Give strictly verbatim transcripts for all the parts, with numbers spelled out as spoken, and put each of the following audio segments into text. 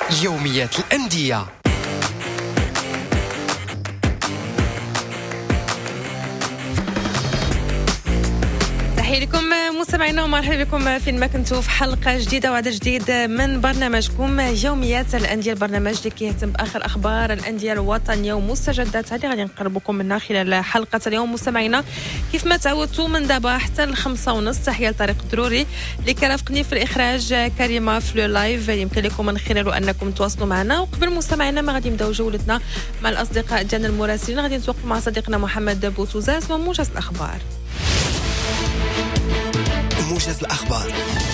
يوميات الأندية. تحية لكم مستمعينا ومرحبا بكم فين ما كنتوا في حلقة جديدة وعدد جديد من برنامجكم يوميات الأندية، البرنامج اللي كيهتم بآخر أخبار الأندية الوطنية ومستجداتها اللي غادي نقربكم منها خلال حلقة اليوم. مستمعينا كيف ما تعودتوا من دابا حتى الخمسة ونص، تحية لطريق الدروري اللي كرافقني في الإخراج، كريمة في لو لايف يمكن لكم من خلاله أنكم تواصلوا معنا. وقبل مستمعينا ما غادي نبداو جولتنا مع الأصدقاء ديالنا المراسلين، غادي نتوقفوا مع صديقنا محمد بوتوزاز وموجز الأخبار. موجز الأخبار.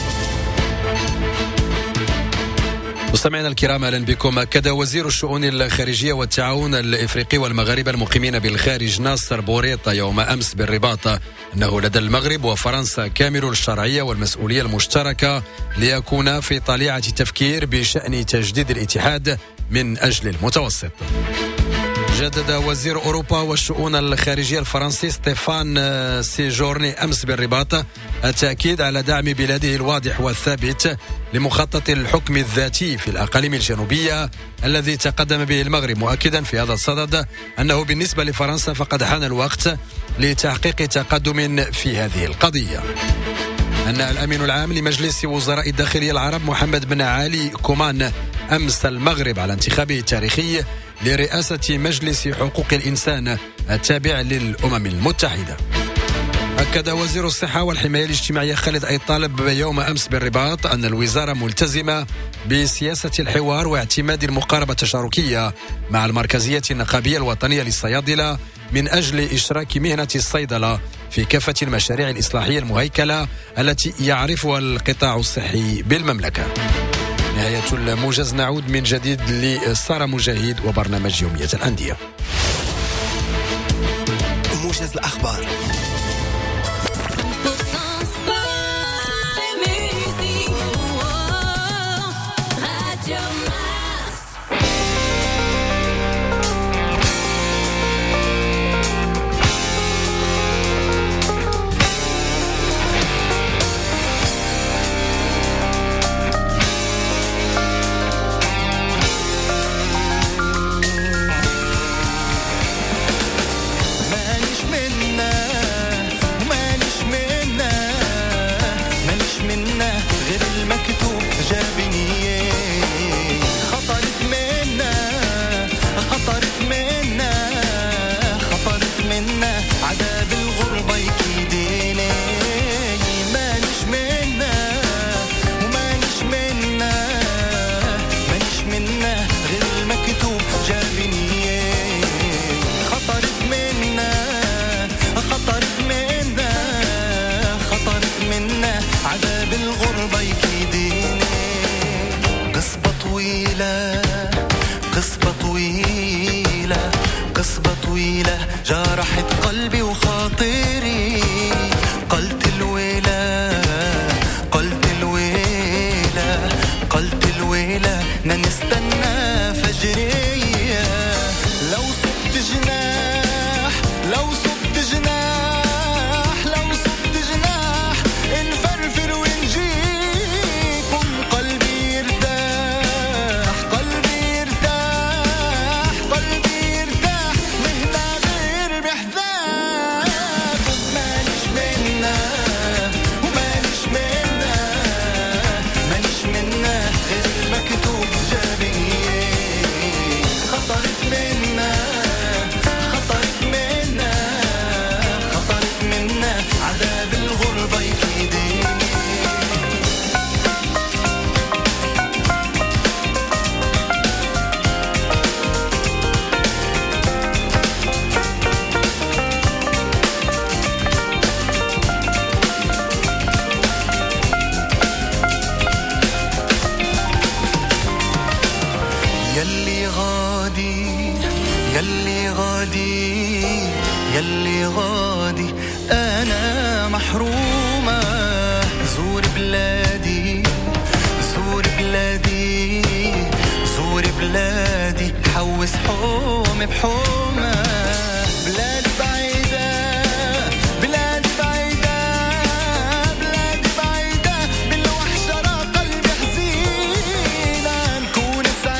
مستمعينا الكرام، اهلا بكم. اكد وزير الشؤون الخارجيه والتعاون الافريقي والمغاربه المقيمين بالخارج ناصر بوريطه يوم امس بالرباط انه لدى المغرب وفرنسا كامل الشرعيه والمسؤوليه المشتركه ليكون في طليعه التفكير بشان تجديد الاتحاد من اجل المتوسط. جدد وزير أوروبا والشؤون الخارجية الفرنسي ستيفان سيجورني أمس بالرباط التأكيد على دعم بلاده الواضح والثابت لمخطط الحكم الذاتي في الأقاليم الجنوبية الذي تقدم به المغرب، مؤكدا في هذا الصدد أنه بالنسبة لفرنسا فقد حان الوقت لتحقيق تقدم في هذه القضية. أن الأمين العام لمجلس وزراء الداخلية العرب محمد بن علي كومان أمس المغرب على انتخابه التاريخي لرئاسة مجلس حقوق الإنسان التابع للأمم المتحدة. أكد وزير الصحة والحماية الاجتماعية خالد أي طالب يوم أمس بالرباط أن الوزارة ملتزمة بسياسة الحوار واعتماد المقاربة التشاركية مع المركزية النقابية الوطنية للصيادلة من أجل إشراك مهنة الصيدلة في كافة المشاريع الإصلاحية المهيكلة التي يعرفها القطاع الصحي بالمملكة. نهاية الموجز، نعود من جديد لسارة مجاهد وبرنامج يومية الأندية. موجز الأخبار. جرحت قلبي وخاطري، قلت الويلة قلت الويلة قلت الويلة نستنى فجرية. لو صبت جناح لو صبت جناح لو صبت جناح نفرفر ونجيكم. قلبي يرتاح قلبي يرتاح قلبي يرتاح مهما غير بحذاكم. مانيش منا ومانيش منا مانيش منا غير المكتوب جابني. خطرت منا خطرت منا خطرت منا عذاب الغربة يكيدني. يلي غادي يلي غادي يلي غادي أنا محرومة. زور بلادي زور بلادي زور بلادي حوس حوم بحومة. بلاد بعيدة بلاد بعيدة بلاد بعيدة بالوحشة را قلبي حزينة. نكون سعيدة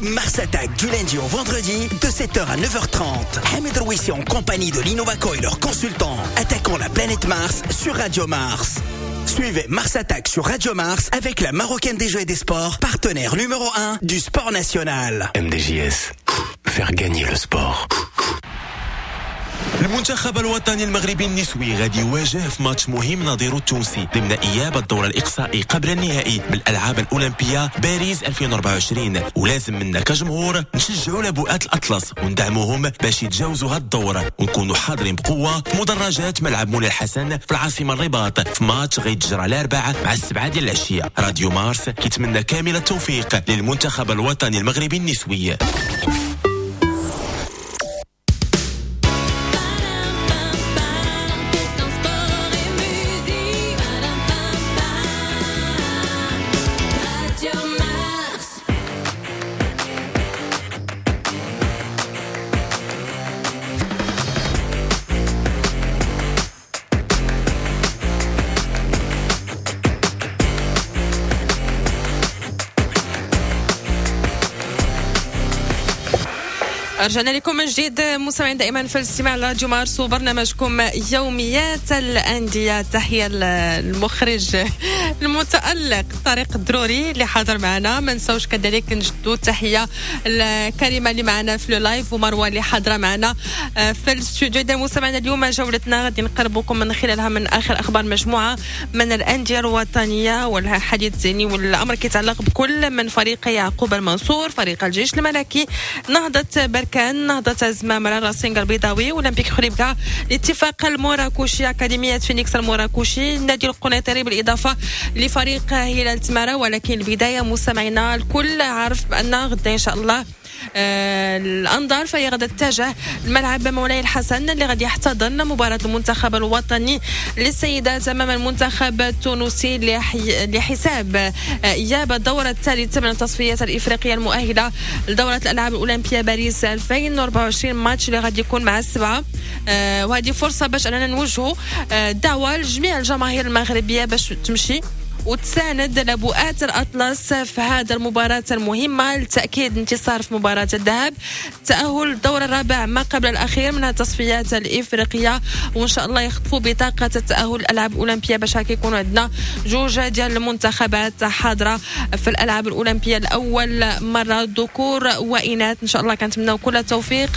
Mars Attack du lundi au vendredi de sept heures à neuf heures trente. Hamid Rouissi en compagnie de l'Innovaco et leurs consultants. Attaquons la planète Mars sur Radio Mars. Suivez Mars Attack sur Radio Mars avec la Marocaine des Jeux et des Sports, partenaire numéro un du sport national. M D J S, faire gagner le sport. المنتخب الوطني المغربي النسوي غادي يواجه في ماتش مهم نظيره التونسي ضمن اياب الدور الاقصائي قبل النهائي من الالعاب الاولمبيه باريس ألفين وأربعة وعشرين، ولازم منا كجمهور نشجعوا لبؤات الاطلس وندعموهم باش يتجاوزوا هاد الدور ونكونوا حاضرين بقوه في مدرجات ملعب مولاي الحسن في العاصمه الرباط في ماتش غيتجرى الاربعاء مع السبعه ديال العشيه. راديو مارس كيتمنى كامل التوفيق للمنتخب الوطني المغربي النسوي. رجعنا لكم من جديد مستمعين دائما في الاستماع لراديو مارس وبرنامجكم يوميات الأندية. تحية المخرج المتألق طارق الدروري اللي حاضر معنا. ما نساوش كذلك نجدوا تحية الكريمة اللي معنا في اللايف ومروة اللي حاضرة معنا في الاستوديو. إذا مستمعينا اليوم جولتنا غادي نقربكم من خلالها من آخر أخبار مجموعة من الأندية الوطنية والحديث زيني والأمر كيتعلق بكل من فريق يعقوب المنصور، فريق الجيش الملكي، نهضة بركان، نهضة الزمامرة، راسينغ البيضاوي، أولمبيك خريبكا، الاتفاق المراكشي، أكاديمية فينيكس المراكشي، النادي القنيطري، بالإضافة لفريق هلال تمارا. ولكن البداية مستمعينا الكل عارف بأن غدا إن شاء الله آه الأنظار فهي غدا تتجه الملعب مولاي الحسن اللي غادي يحتضن مباراة المنتخب الوطني للسيدات أمام المنتخب التونسي لحساب آه إياب الدورة الثالثة من التصفيات الإفريقية المؤهلة لدورة الألعاب الأولمبية باريس ألفين وأربعة وعشرين. ماتش اللي غادي يكون مع السبعة آه وهذه فرصة باش أننا نوجهوا آه دعوة لجميع الجماهير المغربية باش تمشي وتساند لبؤات الأطلس في هذا المباراة المهمة لتأكيد انتصار في مباراة الذهاب، تأهل الدور الرابع ما قبل الأخير من التصفيات الإفريقية، وإن شاء الله يخطفوا بطاقة التأهل الألعاب الأولمبية باش هكا يكونوا عندنا جوج ديال المنتخبات حاضرة في الألعاب الأولمبية لأول مرة ذكور وإناث. إن شاء الله كنتمناو كل التوفيق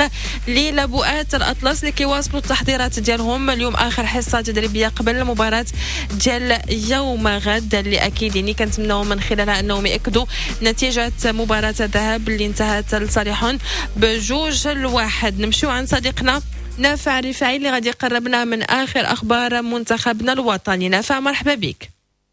للبؤات الأطلس اللي كيواصلوا التحضيرات ديالهم. اليوم آخر حصة تدريبية قبل المباراة ديال يوم غد اللي اكيد يعني كنتمناو من خلالها انهم ياكدوا نتيجه مباراه الذهاب اللي انتهت لصالحهم بجوج الواحد. نمشيو عن صديقنا نافع رفاعي اللي غادي يقربنا من اخر اخبار منتخبنا الوطني. نافع مرحبا بك.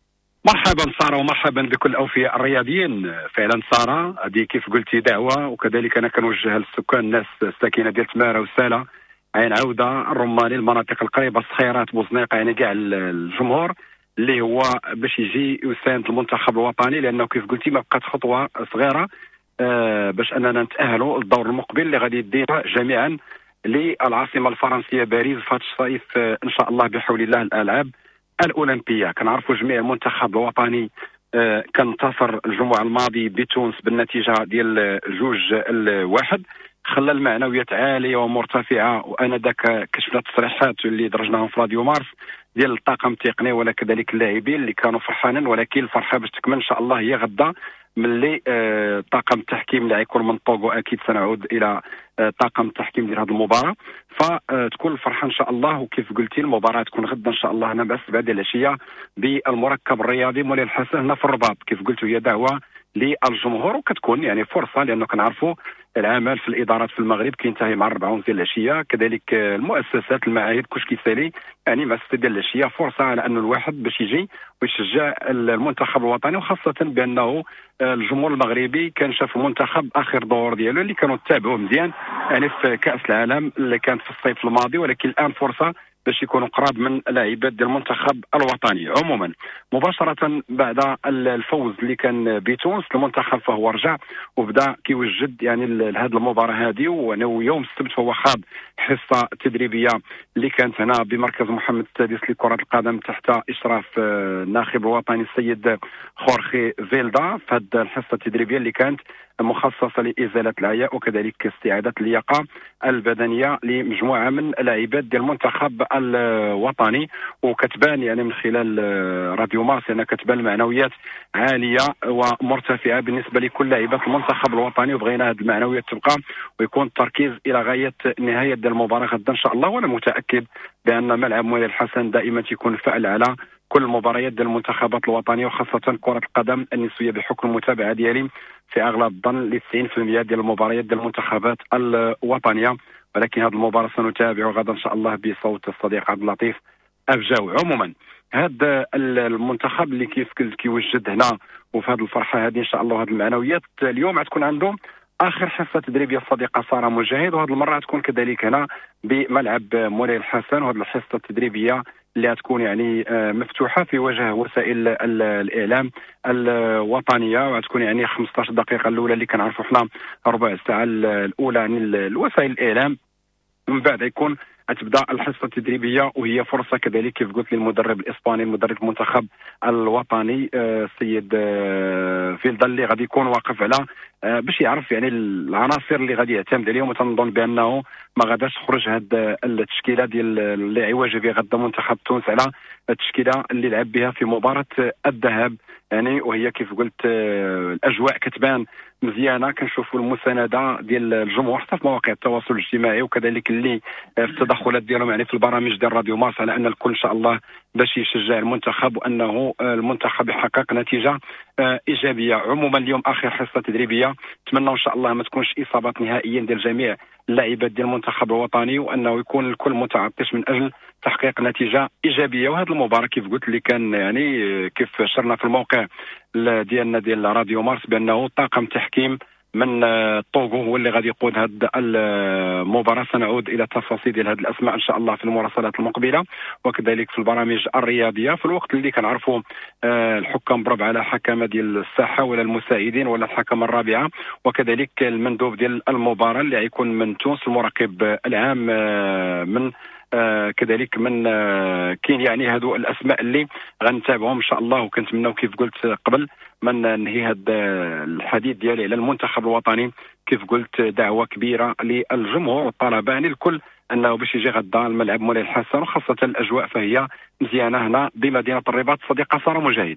مرحبا ساره ومرحبا بكل الاوفياء الرياضيين. فعلا ساره هذه كيف قلتي دعوه، وكذلك انا كنوجهها للسكان الناس الساكنه ديال تماره وساله عين عوده الرماني المناطق القريبه الصخيرات بوزنيقه، يعني كاع الجمهور اللي هو باش يجي يساند المنتخب الوطني، لانه كيف قلتي ما بقات خطوه صغيره آه باش اننا نتاهلوا للدور المقبل اللي غادي يدينا جميعا للعاصمه الفرنسيه باريس في هذا الصيف آه ان شاء الله بحول الله الالعاب الاولمبيه. كنعرفوا جميع المنتخب الوطني آه كان انتصر الجمعه الماضي بتونس بالنتيجه ديال جوج الواحد، خلى المعنويات عاليه ومرتفعه. وانا ذاك كشفنا التصريحات اللي درجناهم في راديو مارس ديال الطاقم التقني ولا كذلك اللاعبين اللي كانوا فرحانين، ولكن الفرحه باش تكمل ان شاء الله هي غدا ملي آه طاقم التحكيم اللي غيكون من طوغو اكيد سنعود الى آه طاقم التحكيم ديال هذه المباراه، فتكون الفرحه ان شاء الله. وكيف قلتي المباراه تكون غدا ان شاء الله هنا بعد بعد العشيه بالمركب الرياضي مولاي الحسن هنا في الرباط. كيف قلتوا هي دعوه للجمهور وكتكون يعني فرصه، لانه كنعرفوا العمل في الادارات في المغرب كينتهي مع أربعة ونص ديال العشيه، كذلك المؤسسات المعاهد كلشي كيسالي يعني مع ستة ديال العشيه، فرصه على انه الواحد باش يجي ويشجع المنتخب الوطني، وخاصه بانه الجمهور المغربي كان شاف المنتخب اخر دور ديالو اللي كانوا تابعوه مزيان يعني في كاس العالم اللي كانت في الصيف الماضي، ولكن الان فرصه باش يكونوا قراب من لاعبات ديال المنتخب الوطني. عموما مباشره بعد الفوز اللي كان بتونس المنتخب فهو رجع وبدا كيوجد يعني لهذه المباراه هذه، ويوم السبت فهو خاض حصه تدريبيه اللي كانت هنا بمركز محمد السادس لكره القدم تحت اشراف الناخب الوطني السيد خورخي فيلدا في هذه الحصه التدريبيه اللي كانت مخصصه لازاله العياء وكذلك استعاده اللياقه البدنيه لمجموعه من لاعبات ديال المنتخب الوطني. وكتبان يعني من خلال راديو مارس انها كتبان المعنويات عاليه ومرتفعه بالنسبه لكل لاعبات المنتخب الوطني، وبغينا هذه المعنويات تبقى ويكون التركيز الى غايه نهايه ديال المباراه غدا ان شاء الله. وانا متاكد بان ملعب مولاي الحسن دائما تيكون فعال على كل المباريات ديال المنتخبات الوطنيه وخاصه كره القدم النسويه بحكم المتابعه ديالي في اغلب الظن ل تسعين بالمئة ديال المباريات ديال المنتخبات الوطنيه. ولكن هذه المباراه سنتابع غدا ان شاء الله بصوت الصديق عبد اللطيف أفجاوي. عموما هذا المنتخب اللي كيف كيوجد هنا وفي هذه الفرحه هذه ان شاء الله، وهذه المعنويات اليوم غتكون عندهم اخر حصه تدريبيه الصديقه ساره مجاهد، وهذه المره غتكون كذلك هنا بملعب مولاي الحسن. وهذه الحصه التدريبيه اللي غتكون يعني مفتوحه في وجه وسائل الاعلام الوطنيه، وغتكون يعني خمسطاش دقيقه الاولى اللي كنعرفوا حنا ربع ساعه الاولى يعني الوسائل الاعلام، من بعد يكون غتبدا الحصه التدريبيه وهي فرصه كذلك كيف قلت للمدرب الاسباني المدرب المنتخب الوطني السيد فيلدا اللي غادي يكون واقف على باش يعرف يعني العناصر اللي غادي يعتمد عليهم. وتنظن بانه ما غاداش تخرج هذه التشكيله ديال اللي عواجه بها غدا منتخب تونس على التشكيله اللي لعب بها في مباراه الذهاب يعني، وهي كيف قلت الاجواء كتبان مزيانه. كنشوفوا المسانده ديال الجمهور حتى في مواقع التواصل الاجتماعي وكذلك اللي في التدخلات ديالهم يعني في البرامج ديال راديو مارس على ان الكل ان شاء الله باش يشجع المنتخب وانه المنتخب يحقق نتيجه ايجابيه. عموما اليوم اخر حصه تدريبيه، نتمنى ان شاء الله ما تكونش اصابات نهائيا ديال جميع اللاعبات ديال المنتخب الوطني وانه يكون الكل متعطش من اجل تحقيق نتيجه ايجابيه. وهذه المباراه كيف قلت اللي كان يعني كيف شرنا في الموقع ديالنا ديال راديو مارس بانه طاقم تحكيم من طوغو هو اللي غادي يقود هذه المباراه. سنعود الى التفاصيل ديال هذه الاسماء ان شاء الله في المراسلات المقبله وكذلك في البرامج الرياضيه في الوقت اللي كنعرفوا الحكام بربع على حكمه ديال الساحه ولا المساعدين ولا الحكمه الرابعه، وكذلك المندوب ديال المباراه اللي غيكون من تونس المراقب العام من آه كذلك من آه كاين يعني هذو الاسماء اللي غنتابعهم ان شاء الله. وكنتمناو كيف قلت قبل من ننهي هذا الحديث ديالي على المنتخب الوطني كيف قلت دعوه كبيره للجمهور والطلبه يعني الكل انه باش يجي غدا الملعب مولاي الحسن، وخاصه الاجواء فهي مزيانه هنا بمدينه الرباط. صديقه ساره مجاهد.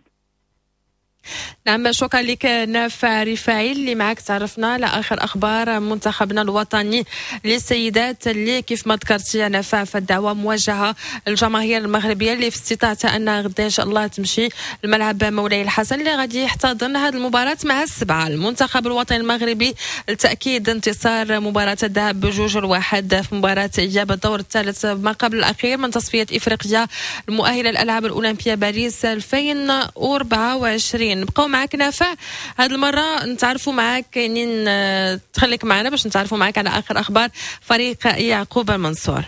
نعم شكرا لك نافع رفاعي اللي معك تعرفنا على اخر اخبار منتخبنا الوطني للسيدات اللي كيف ما ذكرتي نافع فالدعوه موجهه للجماهير المغربيه اللي في استطاعتها انها غدا ان شاء الله تمشي الملعب مولاي الحسن اللي غادي يحتضن هذه المباراه مع السبعه. المنتخب الوطني المغربي لتاكيد انتصار مباراه الذهاب بجوج الواحد في مباراه اياب الدور الثالث ما قبل الاخير من تصفيه افريقيا المؤهله للالعاب الاولمبيه باريس ألفين وأربعة وعشرين. نبقاو معك نافع هذه المره نتعرفوا معك كاينين تخليك معنا باش نتعرفوا معك على اخر اخبار فريق يعقوب المنصور.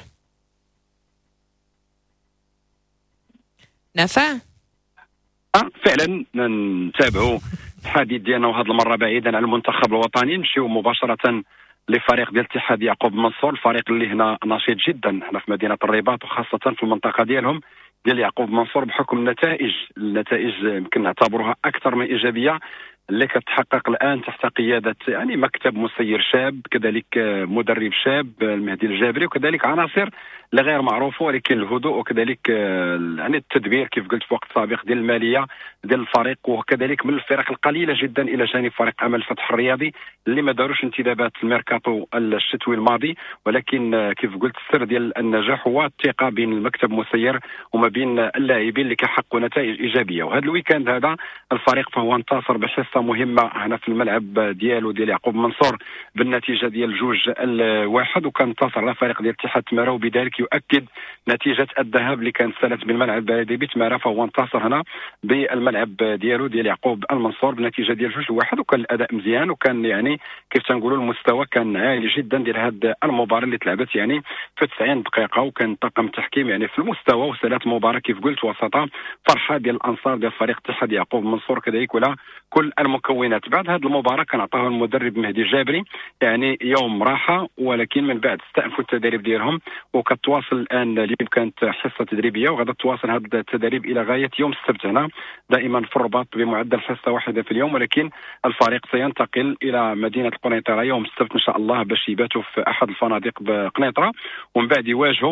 نافع اه فعلا نتابعوا الحديث ديالنا وهذه المره بعيدا عن المنتخب الوطني نمشيو مباشره لفريق ديال الاتحاد يعقوب المنصور، الفريق اللي هنا نشيط جدا هنا في مدينه الرباط وخاصه في المنطقه ديالهم ديال يعقوب المنصور بحكم النتائج النتائج يمكن نعتبروها اكثر من ايجابيه اللي كتحقق الان تحت قياده يعني مكتب مسير شاب كذلك مدرب شاب المهدي الجابري وكذلك عناصر لا غير معروفه ولكن الهدوء وكذلك يعني التدبير كيف قلت في وقت سابق ديال الماليه ديال الفريق، وكذلك من الفرق القليله جدا الى جانب فريق امل فتح الرياضي اللي ما داروش انتدابات الميركاتو الشتوي الماضي، ولكن كيف قلت السر ديال النجاح هو الثقه بين المكتب مسير وما بين اللاعبين اللي كيحققوا نتائج ايجابيه. وهذا الويكاند هذا الفريق فهو انتصر بحصه مهمه هنا في الملعب ديالو ديال يعقوب المنصور بالنتيجه ديال جوج الواحد، وكان انتصر على فريق ديال اتحاد تماره وبذلك يؤكد نتيجة الذهاب اللي كانت سالت بالملعب البلدي بتمارا، فهو انتصر هنا بالملعب ديالو ديال يعقوب المنصور بنتيجة ديال جوج لواحد، وكان الأداء مزيان، وكان يعني كيف تنقولوا المستوى كان عالي جدا ديال هذه المباراة اللي تلعبت يعني في تسعين دقيقة، وكان طاقم التحكيم يعني في المستوى، وسالت مباراة كيف قلت وسطها فرحة ديال الأنصار ديال فريق اتحاد يعقوب المنصور كذلك ولا كل المكونات. بعد هذه المباراة كان عطاها المدرب مهدي الجابري يعني يوم راحة، ولكن من بعد استأنفوا التدريب ديالهم، وكتواصل الآن اليوم كانت حصة تدريبية، وغدا تواصل هذا التدريب إلى غاية يوم السبت هنا دائما في الرباط بمعدل حصة واحدة في اليوم، ولكن الفريق سينتقل إلى مدينة القنيطرة يوم السبت إن شاء الله باش يباتوا في أحد الفنادق بقنيطرة، ومن بعد يواجهوا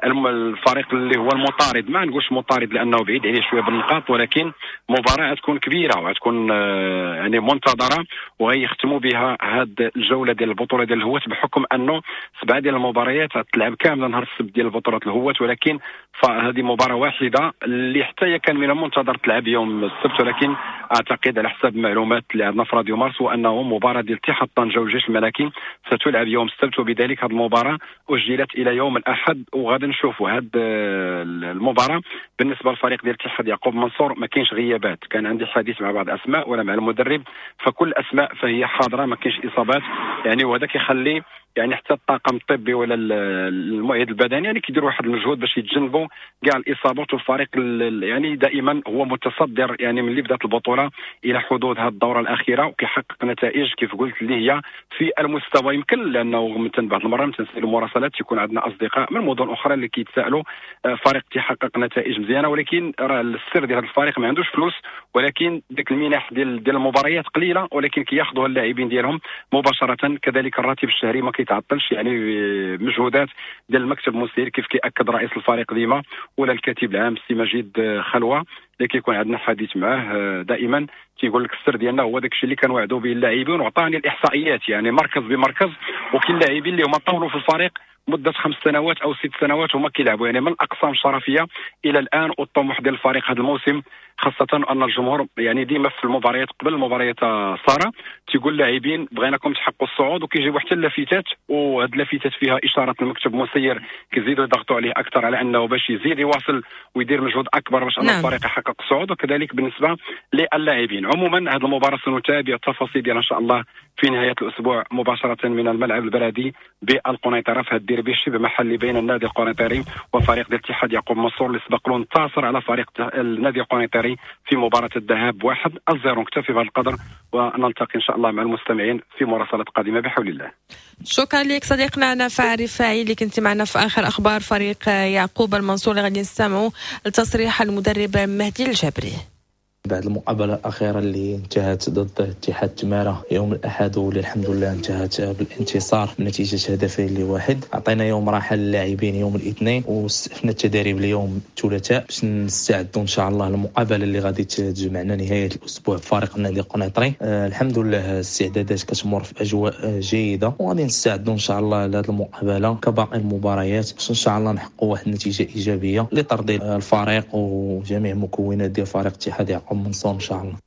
الفريق اللي هو المطارد. ما نقولش مطارد لأنه بعيد عليه شوية بالنقاط، ولكن مباراة تكون كبيرة وتكون يعني منتظرة، ويختموا بها هذه الجولة ديال البطولة ديال الهوات، بحكم أنه سبعة ديال المباريات تلعب كاملة نهار السبت ديال بطولة الهوات، ولكن فهذه مباراة واحدة اللي حتى كان من المنتظر تلعب يوم السبت، ولكن أعتقد على حسب المعلومات اللي عندنا في راديو مارس وأنه مباراة ديال اتحاد طنجة والجيش الملكي ستلعب يوم السبت، وبذلك هذه المباراة أجلت إلى يوم الأحد، وغادي نشوفوا هذه المباراة. بالنسبة للفريق ديال اتحاد يعقوب منصور ما كاينش غيابات، كان عندي حديث مع بعض الأسماء ولا مع المدرب، فكل الأسماء فهي حاضرة، ما كاينش إصابات يعني، وهذا كيخلي يعني حتى الطاقم الطبي ولا المعد البدني يعني كيديروا واحد المجهود باش يتجنبوا كاع الاصابات، والفريق يعني دائما هو متصدر يعني من اللي بدات البطوله الى حدود هذه الدوره الاخيره، وكيحقق نتائج كيف قلت اللي هي في المستوى. يمكن لانه مثلا بعض المرات تنسالوا مراسلات يكون عندنا اصدقاء من مدن اخرى اللي كيتسائلوا فريق تيحقق نتائج مزيانه، ولكن راه السر ديال هذا الفريق ما عندوش فلوس، ولكن ديك المنح ديال ديال المباريات قليله، ولكن كياخذوها اللاعبين ديالهم مباشره. كذلك الراتب الشهري ما كيتعطلش يعني مجهودات ديال المكتب المسير كيف كيأكد رئيس الفريق ديما ولا الكاتب العام السي مجيد خلوه اللي كيكون عندنا حديث معاه دائما، كيقول لك السر ديالنا هو داك الشيء اللي كنوعدوا به اللاعبين، وعطاني الاحصائيات يعني مركز بمركز، وكاين لاعبين اللي هما طولوا في الفريق مدة خمس سنوات أو ست سنوات هما كيلعبوا يعني من الأقسام الشرفية إلى الآن. والطموح ديال الفريق هذا الموسم خاصة أن الجمهور يعني ديما في المباريات قبل المباريات صارة تيقول لاعبين بغيناكم تحققوا الصعود، وكيجيبوا حتى اللافتات، وهاد اللافتات فيها إشارة المكتب المسير كيزيدوا يضغطوا عليه أكثر على أنه باش يزيد يواصل ويدير مجهود أكبر باش أن نعم. الفريق يحقق الصعود، وكذلك بالنسبة للاعبين. عموما هذه المباراة سنتابع التفاصيل ديالها إن شاء الله في نهاية الأسبوع مباشرة من الملعب البلدي بالقنيطرة في الديربي الشبه محلي بين النادي القنيطري وفريق الاتحاد يعقوب منصور اللي سبق له انتصر على فريق النادي القنيطري في مباراة الذهاب واحد الزيرو. نكتفي بهذا القدر ونلتقي إن شاء الله مع المستمعين في مراسلات قادمة بحول الله. شكرا لك صديقنا نافع رفاعي اللي كنت معنا في آخر أخبار فريق يعقوب المنصور اللي غادي نستمعوا لتصريح المدرب مهدي الجابري بعد المقابلة الأخيرة اللي انتهت ضد اتحاد تمارا يوم الأحد، واللي الحمد لله انتهت بالانتصار بنتيجة هدفين لواحد. عطينا يوم راحة للاعبين يوم الاثنين، واستفنا التدريب اليوم الثلاثاء باش نستعدوا إن شاء الله للمقابلة اللي غادي تجمعنا نهاية الأسبوع فريق النادي القنيطري. آه الحمد لله الاستعدادات كتمر في أجواء جيدة، وغادي نستعدوا إن شاء الله لهذه المقابلة كباقي المباريات باش إن شاء الله نحققوا واحد النتيجة إيجابية لترضي الفريق وجميع مكونات ديال فريق اتحاد يعقوب منصور إن شاء الله.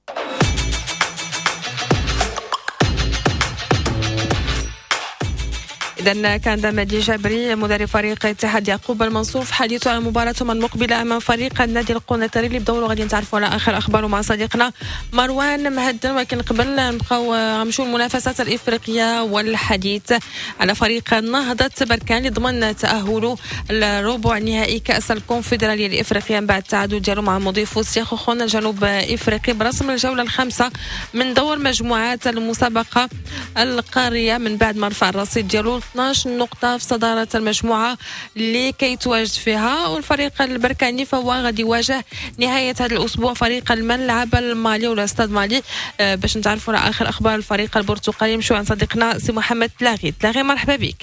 إذن كان مهدي جابري مدرب فريق اتحاد يعقوب المنصور في حديثه عن مباراتهم المقبلة أمام فريق النادي القنيطري اللي بدوروا غادي نتعرفوا على آخر أخباره مع صديقنا مروان مهدن. ولكن قبل نبقاو نمشيو المنافسات الإفريقية والحديث على فريق نهضة بركان اللي ضمن تأهله الربع نهائي كأس الكونفدرالية الإفريقية بعد التعادل ديالو مع مضيفه سيخوخون الجنوب إفريقي برسم الجولة الخامسة من دور مجموعات المسابقة القارية من بعد ما رفع الرصيد ديالو اثناش نقطة في صدارة المجموعة اللي كيتواجد فيها. والفريق البركاني فهو غادي يواجه نهاية هذا الأسبوع فريق الملعب المالي ولا استاد مالي أه باش نتعرفوا على آخر أخبار الفريق البرتقالي. نمشيو عن صديقنا سي محمد تلاغي. تلاغي مرحبا بك.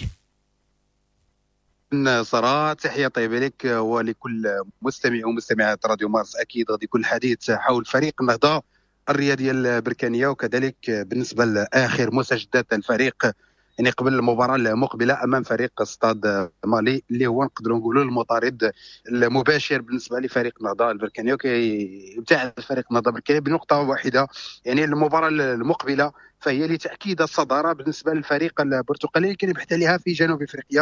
صراحة تحية طيبة لك ولكل مستمع ومستمعات راديو مارس. أكيد غادي يكون الحديث حول فريق النهضة الرياضية البركانية، وكذلك بالنسبة لآخر مستجدات الفريق يعني قبل المباراة المقبلة أمام فريق استاد مالي اللي هو نقدروا نقولوا المطارد المباشر بالنسبة لفريق النهضة البركانية، وكيبتعد فريق النهضة البركانية بنقطة واحدة. يعني المباراة المقبلة فهي لتأكيد الصدارة بالنسبة للفريق البرتقالي اللي كان يبحث عليها في جنوب أفريقيا،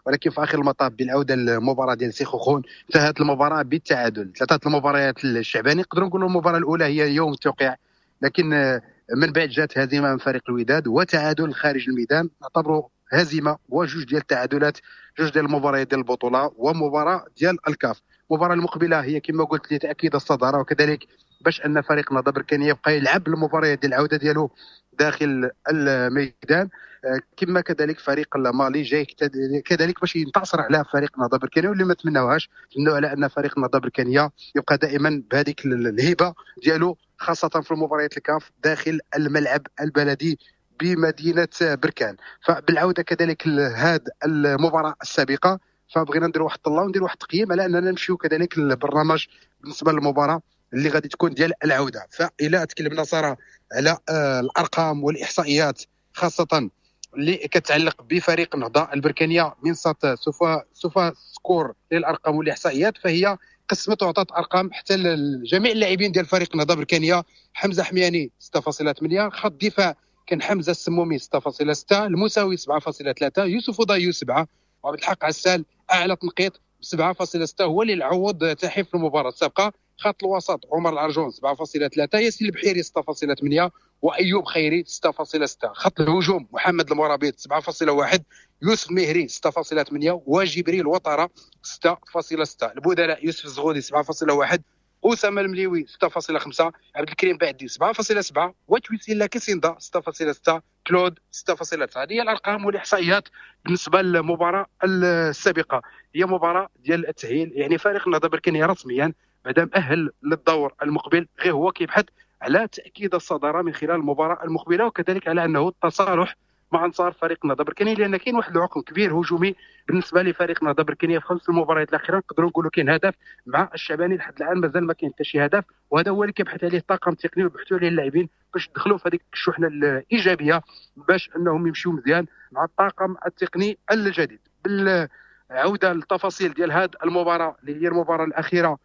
ولكن في اخر المطاف بالعوده المباراه ديال سيخوخون انتهت المباراه بالتعادل. ثلاثه المباريات الشعباني نقدروا نقولوا المباراه الاولى هي يوم التوقيع، لكن من بعد جات هزيمه من فريق الوداد وتعادل خارج الميدان، نعتبروا هزيمه وجوج ديال التعادلات، جوج ديال المباريات ديال البطوله ومباراه ديال الكاف. المباراه المقبله هي كما قلت لتاكيد الصداره، وكذلك باش ان فريق نهضه بركانيه يبقى يلعب المباريات ديال العوده ديالو داخل الميدان، كما كذلك فريق المالي جاي كذلك باش ينتصر على فريق نهضه بركانيه، واللي ما تمناوهاش، تمنوا على ان فريق نهضه بركانيه يبقى دائما بهذيك الهبه ديالو، خاصه في المباريات الكاف داخل الملعب البلدي بمدينه بركان. فبالعوده كذلك لهذه المباراه السابقه، فبغينا نديروا واحد الطله ونديروا واحد التقييم على اننا نمشيو كذلك للبرنامج بالنسبه للمباراه اللي غادي تكون ديال العوده. فإلا تكلمنا صراحه على آه الارقام والاحصائيات خاصه اللي كتعلق بفريق النهضه البركانيه، منصه سوفا سوفا سكور للارقام والاحصائيات، فهي قسمت وعطات ارقام حتى لجميع اللاعبين ديال فريق النهضه البركانيه. حمزه حمياني ستة فاصلة ثمانية، خط دفاع كان حمزه السمومي ستة فاصلة ستة، المساوي سبعة فاصلة ثلاثة، يوسف ضايو سبعة، وعبد الحق عسال اعلى تنقيط سبعة فاصلة ستة هو اللي عوض تحيف في المباراه السابقه. خط الوسط عمر العرجون سبعة فاصلة ثلاثة، ياسين البحيري ستة فاصلة ثمانية، وايوب خيري ستة فاصلة ستة. خط الهجوم محمد المرابط سبعة فاصلة واحد، يوسف مهري ستة فاصلة ثمانية، وجبريل وطره ستة فاصلة ستة. البدلاء يوسف الزغودي سبعة فاصلة واحد، اسامه المليوي ستة فاصلة خمسة، عبد الكريم بعدي سبعة فاصلة سبعة، وتويسيلا كيسيندا ستة فاصلة ستة، كلود ستة فاصلة تسعة. هذه هي الارقام والاحصائيات بالنسبه للمباراه السابقه. هي مباراه ديال التاهيل، يعني فريق النهضه بركانيه رسميا بعد مؤهل للدور المقبل، غير هو كيبحث على تاكيد الصداره من خلال المباراه المقبله، وكذلك على انه التصالح مع انصار فريق النهضه بركانيه، لان كاين واحد العقم كبير هجومي بالنسبه لفريق النهضه بركانيه في خمس المباريات الاخيره. نقدروا نقولوا كاين هدف مع الشعباني لحد الان مازال ما كاين حتى شي هدف، وهذا هو اللي كيبحث عليه الطاقم التقني ويبحثوا عليه اللاعبين باش يدخلوا في هذيك الشحنه الايجابيه باش انهم يمشيوا مزيان مع الطاقم التقني الجديد. بالعوده للتفاصيل ديال هذه المباراه اللي هي المباراه الاخيره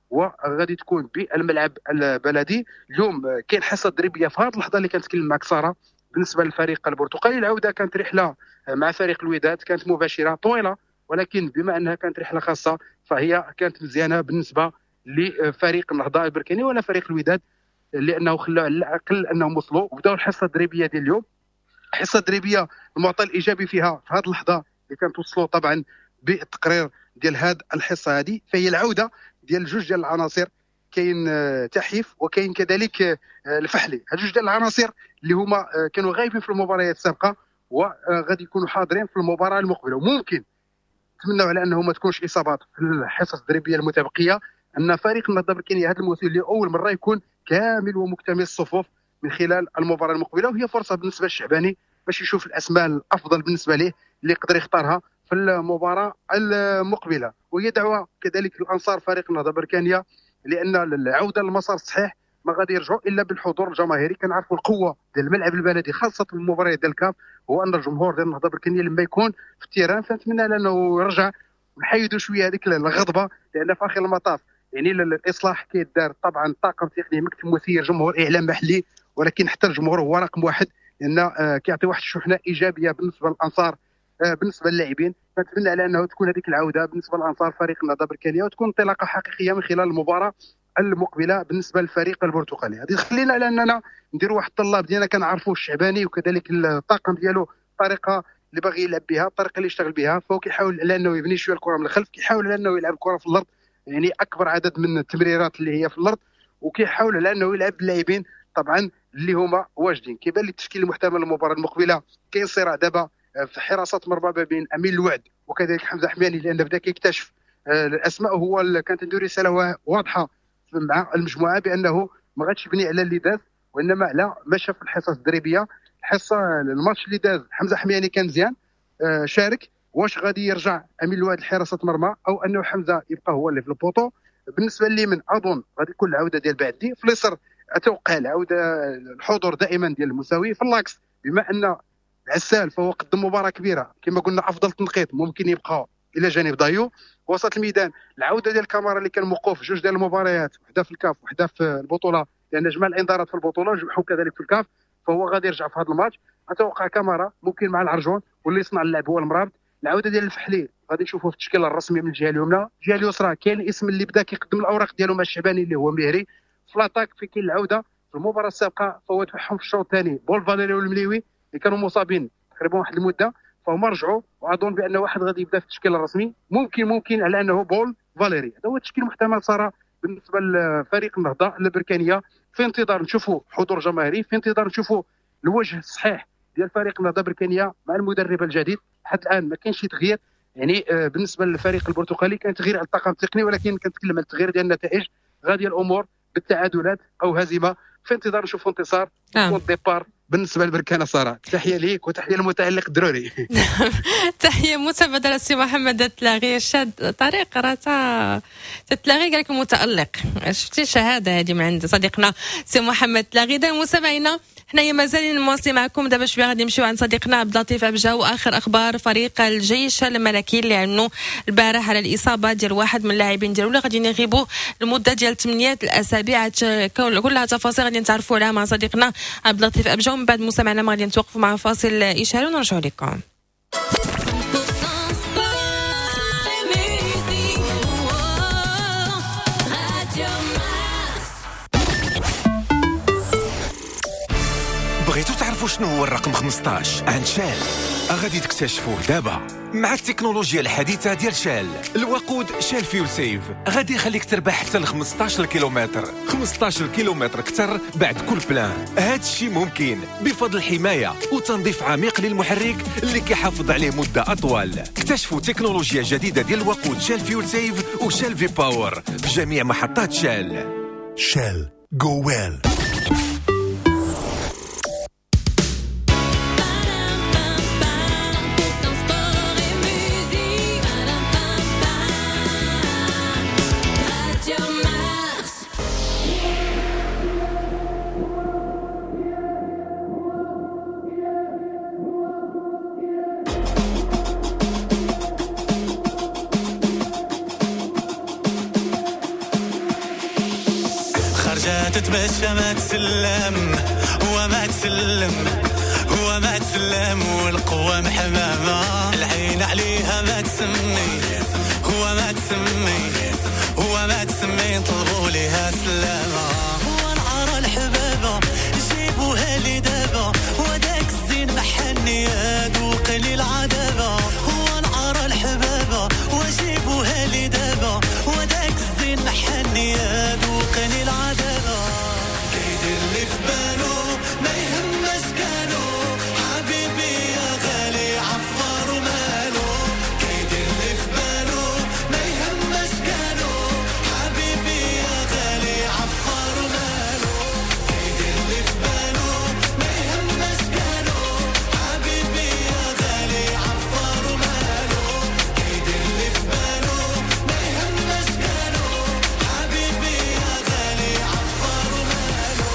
وغادي تكون بالملعب البلدي اليوم، كاين حصه تدريبيه في هذه اللحظه اللي كنتكلم معك ساره بالنسبه للفريق البرتقالي. العوده كانت رحله مع فريق الوداد كانت مباشره طويله، ولكن بما انها كانت رحله خاصه فهي كانت مزيانه بالنسبه لفريق النهضه البركاني ولا فريق الوداد، لانه خلاو على الاقل انهم وصلوا وبداو الحصه التدريبيه ديال اليوم. الحصه التدريبيه المعطى الايجابي فيها في هذه اللحظه اللي كانت وصلوا طبعا بالتقرير ديال هذه الحصه هذه، فهي العوده ديال جوج ديال العناصر، كاين تحيف وكاين كذلك الفحلي. هاد جوج ديال العناصر اللي هما كانوا غايبين في المباريات السابقه وغادي يكونوا حاضرين في المباراه المقبله، وممكن نتمنوا على انه ما تكونش اصابات في الحصص التدريبيه المتبقيه، ان فريق النهضه بركانيه هذا الموسم اللي اول مره يكون كامل ومكتمل الصفوف من خلال المباراه المقبله، وهي فرصه بالنسبه للشعباني باش يشوف الاسماء الافضل بالنسبه ليه اللي يقدر يختارها في المباراه المقبله. وهي دعوه كذلك لانصار فريق النهضه بركانيه، لان العوده للمسار الصحيح ما غادي يرجعوا الا بالحضور الجماهيري. كنعرفوا القوه ديال الملعب البلدي خاصه في المباريات ديال الكاف، هو ان الجمهور ديال النهضه بركانيه لما يكون في التيران، فنتمنى انه يرجع ونحيدوا شويه هذيك الغضبه، لان في اخر المطاف يعني الاصلاح كيدار طبعا طاقم تقني مكتب مثير جمهور اعلام محلي، ولكن حتى الجمهور هو رقم واحد، لان كيعطي واحد الشحنه ايجابيه بالنسبه للانصار بالنسبه للاعبين. فنتمنى على انه تكون هذيك العوده بالنسبه لانصار فريق النهضه بركانيه وتكون انطلاقه حقيقيه من خلال المباراه المقبله بالنسبه للفريق البرتقالي. هذه تخلينا على اننا نديروا واحد الطلاب ديالنا كنعرفوا الشعباني وكذلك الطاقم ديالو الطريقه اللي باغي يلعب بها، الطريقه اللي يشتغل بها، فهو كيحاول على انه يبني شويه الكره من الخلف، كيحاول على انه يلعب الكره في الارض، يعني اكبر عدد من التمريرات اللي هي في الارض، وكيحاول على انه يلعب باللاعبين طبعا اللي هما واجدين. كيبان لي التشكيل المحتمل للمباراه المقبله كاين صراع دابا في حراسه مرمى بين امين الوعد وكذلك حمزه حمياني، لان بدا كيكتشف الاسماء. هو كانت عنده رساله واضحه مع المجموعه بانه ما غاديش يبني على اللي داز، وانما على ما شاف في الحصص التدريبيه. الحصه الماتش اللي داز حمزه حمياني كان مزيان شارك، واش غادي يرجع امين الوعد لحراسه مرمى او انه حمزه يبقى هو اللي في البوطو؟ بالنسبه لي من اظن غادي تكون العوده ديال بعدي في اليسر، اتوقع العوده الحضور دائما ديال المساوي في اللاكس، بما ان عسال فهو قدم مباراه كبيره كما قلنا افضل تنقيط ممكن يبقى الى جانب ضايو. وسط الميدان العوده ديال الكاميرا اللي كان موقوف جوج ديال المباريات، وحده في الكاف وحده في البطوله، لان جمع الانذارات في البطوله جمعوا كذلك في الكاف، فهو غادي يرجع في هذا الماتش. اتوقع كاميرا ممكن مع العرجون واللي يصنع اللعب هو المرابط، العوده ديال الفحلي غادي نشوفوه في التشكيله الرسميه من الجهه اليمنى. الجهه اليسرى كاين الاسم اللي بدا كيقدم الاوراق ديالو مع الشعباني اللي هو مهري. في لاطاك في كاين العوده في المباراه السابقه فوت وحهم في الشوط الثاني بول فاليري والمليوي اللي كانوا مصابين تقريبا واحد المده، فهما رجعوا واظن بان واحد غادي يبدا في التشكيله الرسمي. ممكن ممكن على انه بول فاليري. هذا هو التشكيل المحتمل صراحه بالنسبه لفريق النهضه البركانيه، في انتظار نشوفوا حضور جماهيري، في انتظار نشوفوا الوجه الصحيح ديال فريق النهضه البركانيه مع المدرب الجديد. حتى الان ما كاينش تغيير يعني بالنسبه للفريق البرتقالي، كان تغيير على الطاقم التقني، ولكن كنتكلم على التغيير ديال النتائج. غاديه الامور بالتعادلات او هزيمه، في انتظار نشوفوا انتصار آه. ديبار بالنسبه للبركانه صراحه. تحيه ليك وتحيه للمتعلق الدروري. تحيه متبادله سي محمد التلاغي. الشاد طريق راه تا تتلاغي قال لك متالق. شفتي شهاده هذه من عند صديقنا سي محمد التلاغي. دابا مستمعينا حنايا مازالين مواصلين معكم. دابا شويه غادي نمشيو عند صديقنا عبد اللطيف ابجا واخر اخبار فريق الجيش الملكي اللي عنو البارح على الاصابه ديال واحد من اللاعبين ديالو اللي غادي يغيبوا لمده ديال ثمانية الاسابيع. كلها تفاصيل غادي نتعرفوا عليها مع صديقنا عبد اللطيف ابجا، ومن بعد مستمعينا ما غادي نتوقفوا مع فاصل اشاري ونرجعوا لكم. بغيتوا تعرفوا شنو هو الرقم خمسطاش عند شال؟ غادي تكتشفوه دابا مع التكنولوجيا الحديثه ديال شال. الوقود شال فيول سيف غادي يخليك تربح حتى ل خمسطاش كيلومتر، خمسطاش كيلومتر اكثر بعد كل بلان. هذا الشيء ممكن بفضل حمايه وتنظيف عميق للمحرك اللي كيحافظ عليه مده اطول. اكتشفوا تكنولوجيا جديده ديال الوقود شال فيول سيف وشال في باور في جميع محطات شال. شال جو ويل. تتمشى ما تسلم هو ما تسلم هو ما تسلم والقوة محمامة العين عليها ما تسمي هو ما تسمي هو ما تسمي طلبوا لها سلامة. ونعرى الحبابة جيبوها لي دابا وداك الزين محني دوقني العذابة. ونعرى الحبابة وجيبوها لي دابا وداك الزين محني دوقني العذابة. اللي في باله ما يهمش كانو حبيبي يا غالي عفار ومالو. كيدير اللي في باله ما يهمش كانو حبيبي يا غالي عفار ومالو. كيدير اللي في باله ما يهمش كانو حبيبي يا غالي عفار ومالو. كيدير اللي في باله ما يهمش كانو حبيبي يا غالي عفار ومالو.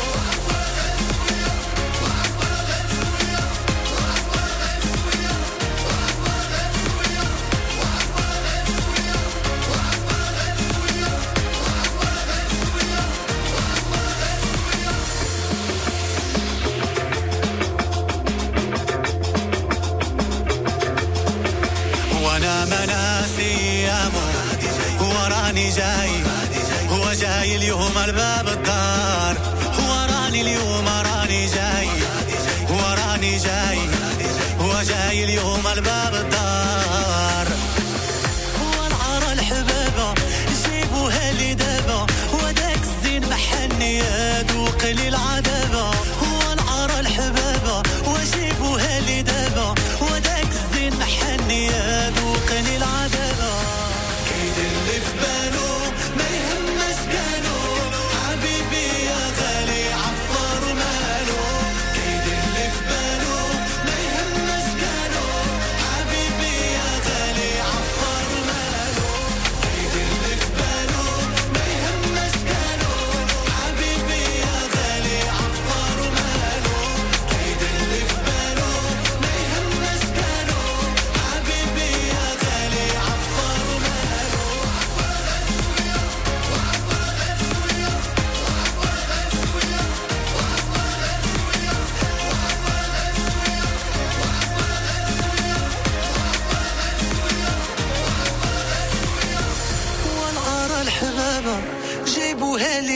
وانا مناسي يامو وراني جاي هو جاي اليوم الباب الدار. وراني اليوم راني جاي وراني جاي هو جاي اليوم الباب الدار. ونعرى الحبابة جيبوها لي دابا وداك الزين محني دوقني العذابة. ونعرى الحبابة وجيبوها لي دابا وداك الزين محني دوقني العذابة. كيدير اللي في باله ما يهمش كانو حبيبي يا غالي عفار ومالو. كيدير اللي في باله ما يهمش كانو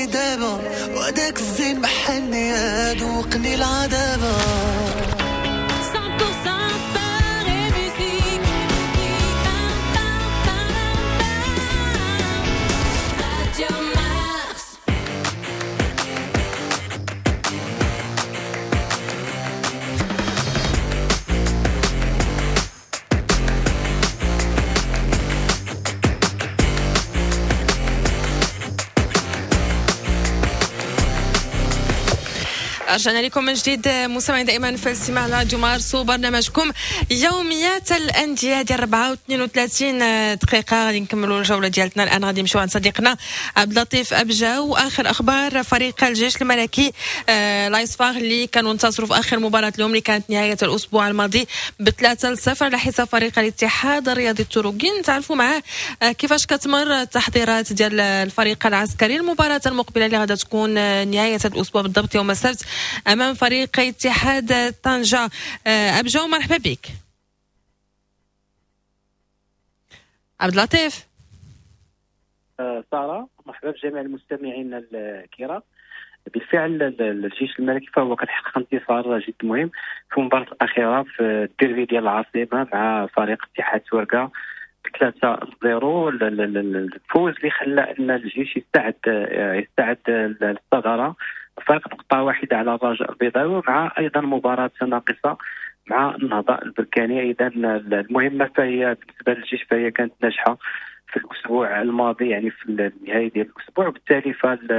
ولي دابا وهداك الزين محلني ذوقني العذابة رجعنا لكم من جديد مستمعين دائما في الاستماع على راديو مارس وبرنامجكم يوميات الانديه ديال أربعة واثنين وثلاثين دقيقه غادي نكملوا الجوله ديالتنا. الان غادي نمشيو عند صديقنا عبد اللطيف ابجا واخر اخبار فريق الجيش الملكي آه لايصفار اللي كانوا انتصروا في اخر مباراه لهم اللي كانت نهايه الاسبوع الماضي بثلاثة لصفر على حساب فريق الاتحاد الرياضي التروكين. تعرفوا معاه آه كيفاش كتمر التحضيرات ديال الفريق العسكري المباراه المقبله اللي غادا تكون نهايه الاسبوع بالضبط يوم السبت امام فريق اتحاد طنجة. ابجو مرحبا بك عبد اللطيف. سارة مرحبا بجميع المستمعين الكرام. بالفعل الجيش الملكي فهو كتحقق انتصار جد مهم في المباراة الأخيرة في الديربي ديال العاصمة مع فريق اتحاد توركا ثلاثة صفر. الفوز اللي خلى أن الجيش يستعد يستعد للصدارة فرق نقطة واحدة على الرجاء البيضاوي مع أيضا مباراة ناقصة مع النهضة البركانية. إذا المهمة فهي بالنسبة للجيش فهي كانت ناجحة في الأسبوع الماضي يعني في النهاية ديال الأسبوع وبالتالي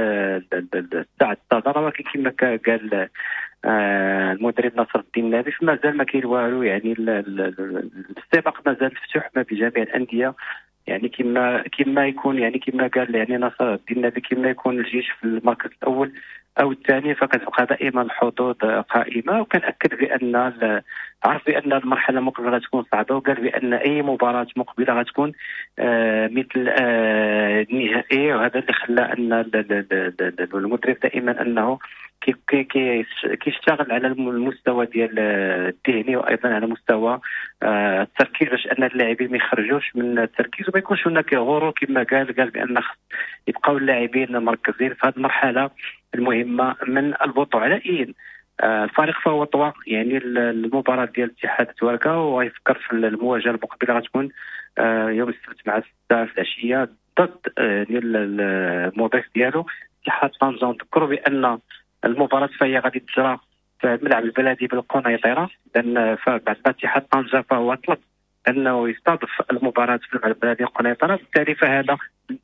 فاستعد الصدارة. ولكن كما قال المدرب ناصر الدين النبي فمازال ما كاين والو يعني السباق مازال مفتوح ما بين جميع الأندية يعني كما كما يكون يعني كما قال يعني ناصر الدين النبي كما يكون الجيش في المركز الأول أو الثاني فكتبقى دائما الحظوظ قائمة. وكان أكد بأن عرف بأن المرحلة المقبلة غتكون صعبة وقال بأن أي مباراة مقبلة غتكون آه مثل آه النهائي. وهذا اللي خلى أن المدرب دائما أنه كي كي كي كيشتغل على المستوى ديال الذهني وايضا على مستوى آه التركيز باش ان اللاعبين ما يخرجوش من التركيز وما يكونش هناك غرور كما قال قال بان يبقاو اللاعبين مركزين في هذه المرحله المهمه من البطوله. على اي آه الفريق فهو طوا يعني المباراه ديال اتحاد توركا ويفكر في المواجهه المقبله غتكون آه يوم السبت مع ستة في العشيه ضد آه ديال المضيف ديالو اتحاد طنجة. نذكروا بان المباراة فهي غادي تجرى في الملعب البلدي بالقنيطرة لأن بعد اتحاد طنجة فهو طلب أنه يستضيف المباراة في الملعب البلدي القنيطرة. بالتالي فهذا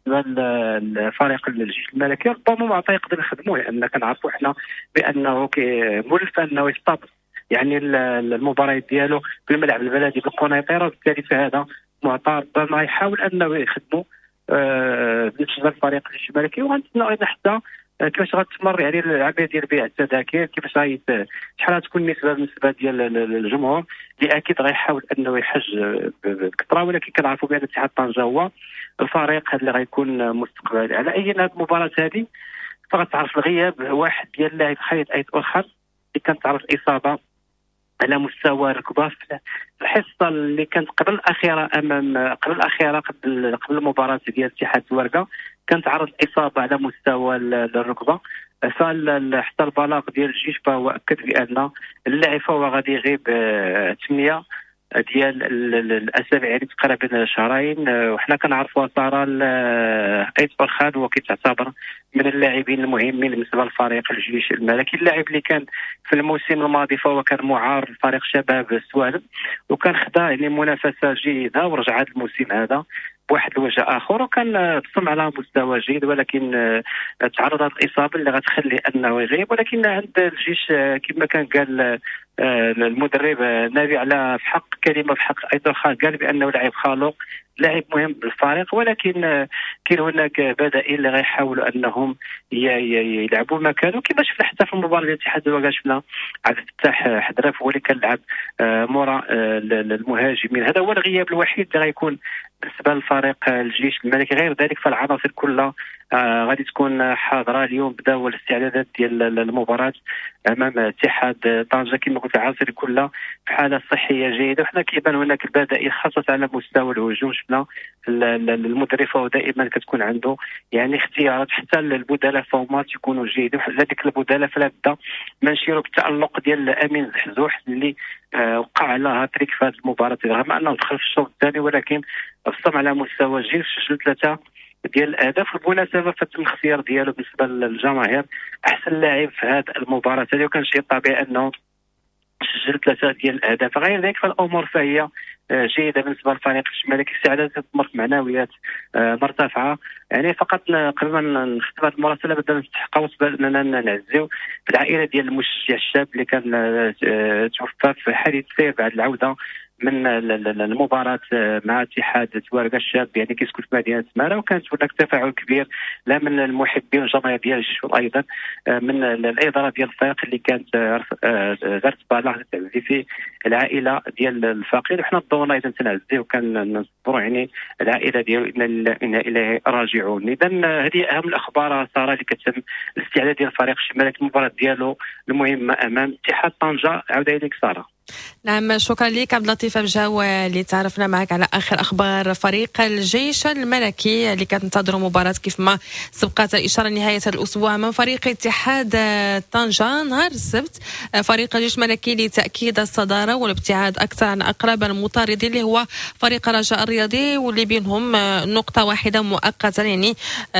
الفريق الجيش الملكي ربما ما عطى يقدر يخدموه لأن كنعرفوا حنا بأنه ملف أنه يستضيف يعني المباراة ديالو في الملعب البلدي بالقنيطرة. بالتالي فهذا معطى ربما يحاول أنه يخدموا بالنسبة للفريق الجيش الملكي. وغنتسناو أيضا حتى كيفاش غتمر يعني العمليه ديال بيع التذاكر كيفاش غايت شحال غتكون النسبه بالنسبه ديال الجمهور اللي اكيد غيحاول انه يحج بكثره. ولكن كنعرفوا بان اتحاد طنجة هو الفريق اللي غيكون مستقبل. على اي هذه المباراه هذه فغتعرف الغياب واحد ديال اللاعب خالد ايت اخر اللي كانت تعرف اصابه على مستوى الركبه في الحصه اللي كانت قبل الاخيره امام قبل الاخيره قبل قبل المباراه ديال اتحاد توركا كانت عرض اصابه على مستوى الركبه. حتى البلاغ ديال الجيش فهو اكد بان اللاعب فهو غادي يغيب ثمانيه ديال الاسابيع يعني تقريبا شهرين. وحنا كنعرفوا صار ايت برخان هو كيتعتبر من اللاعبين المهمين بالنسبه للفريق الجيش الملكي. اللاعب اللي كان في الموسم الماضي فهو كان معار لفريق شباب السوالم وكان خدا يعني منافسه جيده ورجع هذا الموسم هذا بواحد الوجه اخر وكان تصم على مستوى جيد. ولكن تعرض الاصابه اللي غتخلي انه يغيب. ولكن عند الجيش كما كان قال المدرب نبي على في حق كلمه في حق ايضا خان قال بانه لاعب خالق لاعب مهم بالفريق. ولكن كاين هناك بدائل اللي غيحاولوا انهم يلعبوا مكانه كما شفنا حتى في المباراه ديال الاتحاد التوركي شفنا عبد الفتاح حضرف هو اللي كان لعب مورا المهاجمين. هذا هو الغياب الوحيد اللي غيكون بالنسبه للفريق الجيش الملكي. غير ذلك فالعناصر كلها آه غادي تكون حاضره اليوم. بداوا الاستعدادات ديال المباراه امام اتحاد طنجه كما قلت العاصري كلها في حاله صحيه جيده، وحنا كيبان هناك البدائل خاصه على مستوى الهجوم. شفنا المدرب فهو دائما كتكون عنده يعني اختيارات حتى البدلاء فهما تيكونوا جيدين. هذيك البدلاء فلا بدا ما نشيروا بالتالق ديال امين الحزوح اللي آه وقع على هاتريك في هذه المباراه، رغم انه دخل في الشوط الثاني ولكن بصم على مستوى جيد، سجل ثلاثه ديال الاهداف. بالمناسبه فتم الاختيار ديالو بالنسبه للجماهير احسن لاعب في هذه المباراه هذه، وكان شيء طبيعي انه سجل ثلاثه ديال الاهداف. غير ذلك فالامور فهي جيده بالنسبه للفريق الشمالي، استعدادات تمر معنويات مرتفعه. يعني فقط قبل ما نختم هذه المراسله بدنا نستحقوا اننا نعزيو العائله ديال المشجع الشاب اللي كان توفى في حادث سير بعد العوده من المباراة مع اتحاد توارقة الشاب يعني كيسكن في مدينة سمارة، وكانت هناك تفاعل كبير لا من المحبين والجماهير ديال الجيش وايضا من الاداره ديال الفريق اللي كانت دارت بلاغ تعزي في العائله ديال الفقيد، وحنا دورنا اذا تنعزي وكنصبروا يعني العائله ديالو ان اليه راجعون. اذا هذه اهم الاخبار ساره اللي كتم الاستعداد ديال الفريق الشمالي المباراه ديالو المهمه امام اتحاد طنجه. عوده اليك ساره. نعم شكرا لك عبد اللطيف بجاو اللي تعرفنا معك على اخر اخبار فريق الجيش الملكي اللي كتنتظروا مباراه كيف ما سبقت الاشاره نهايه الاسبوع من فريق اتحاد طنجه نهار السبت. فريق الجيش الملكي لتاكيد الصداره والابتعاد اكثر عن اقرب المطاردين اللي هو فريق الرجاء الرياضي واللي بينهم نقطه واحده مؤقتا يعني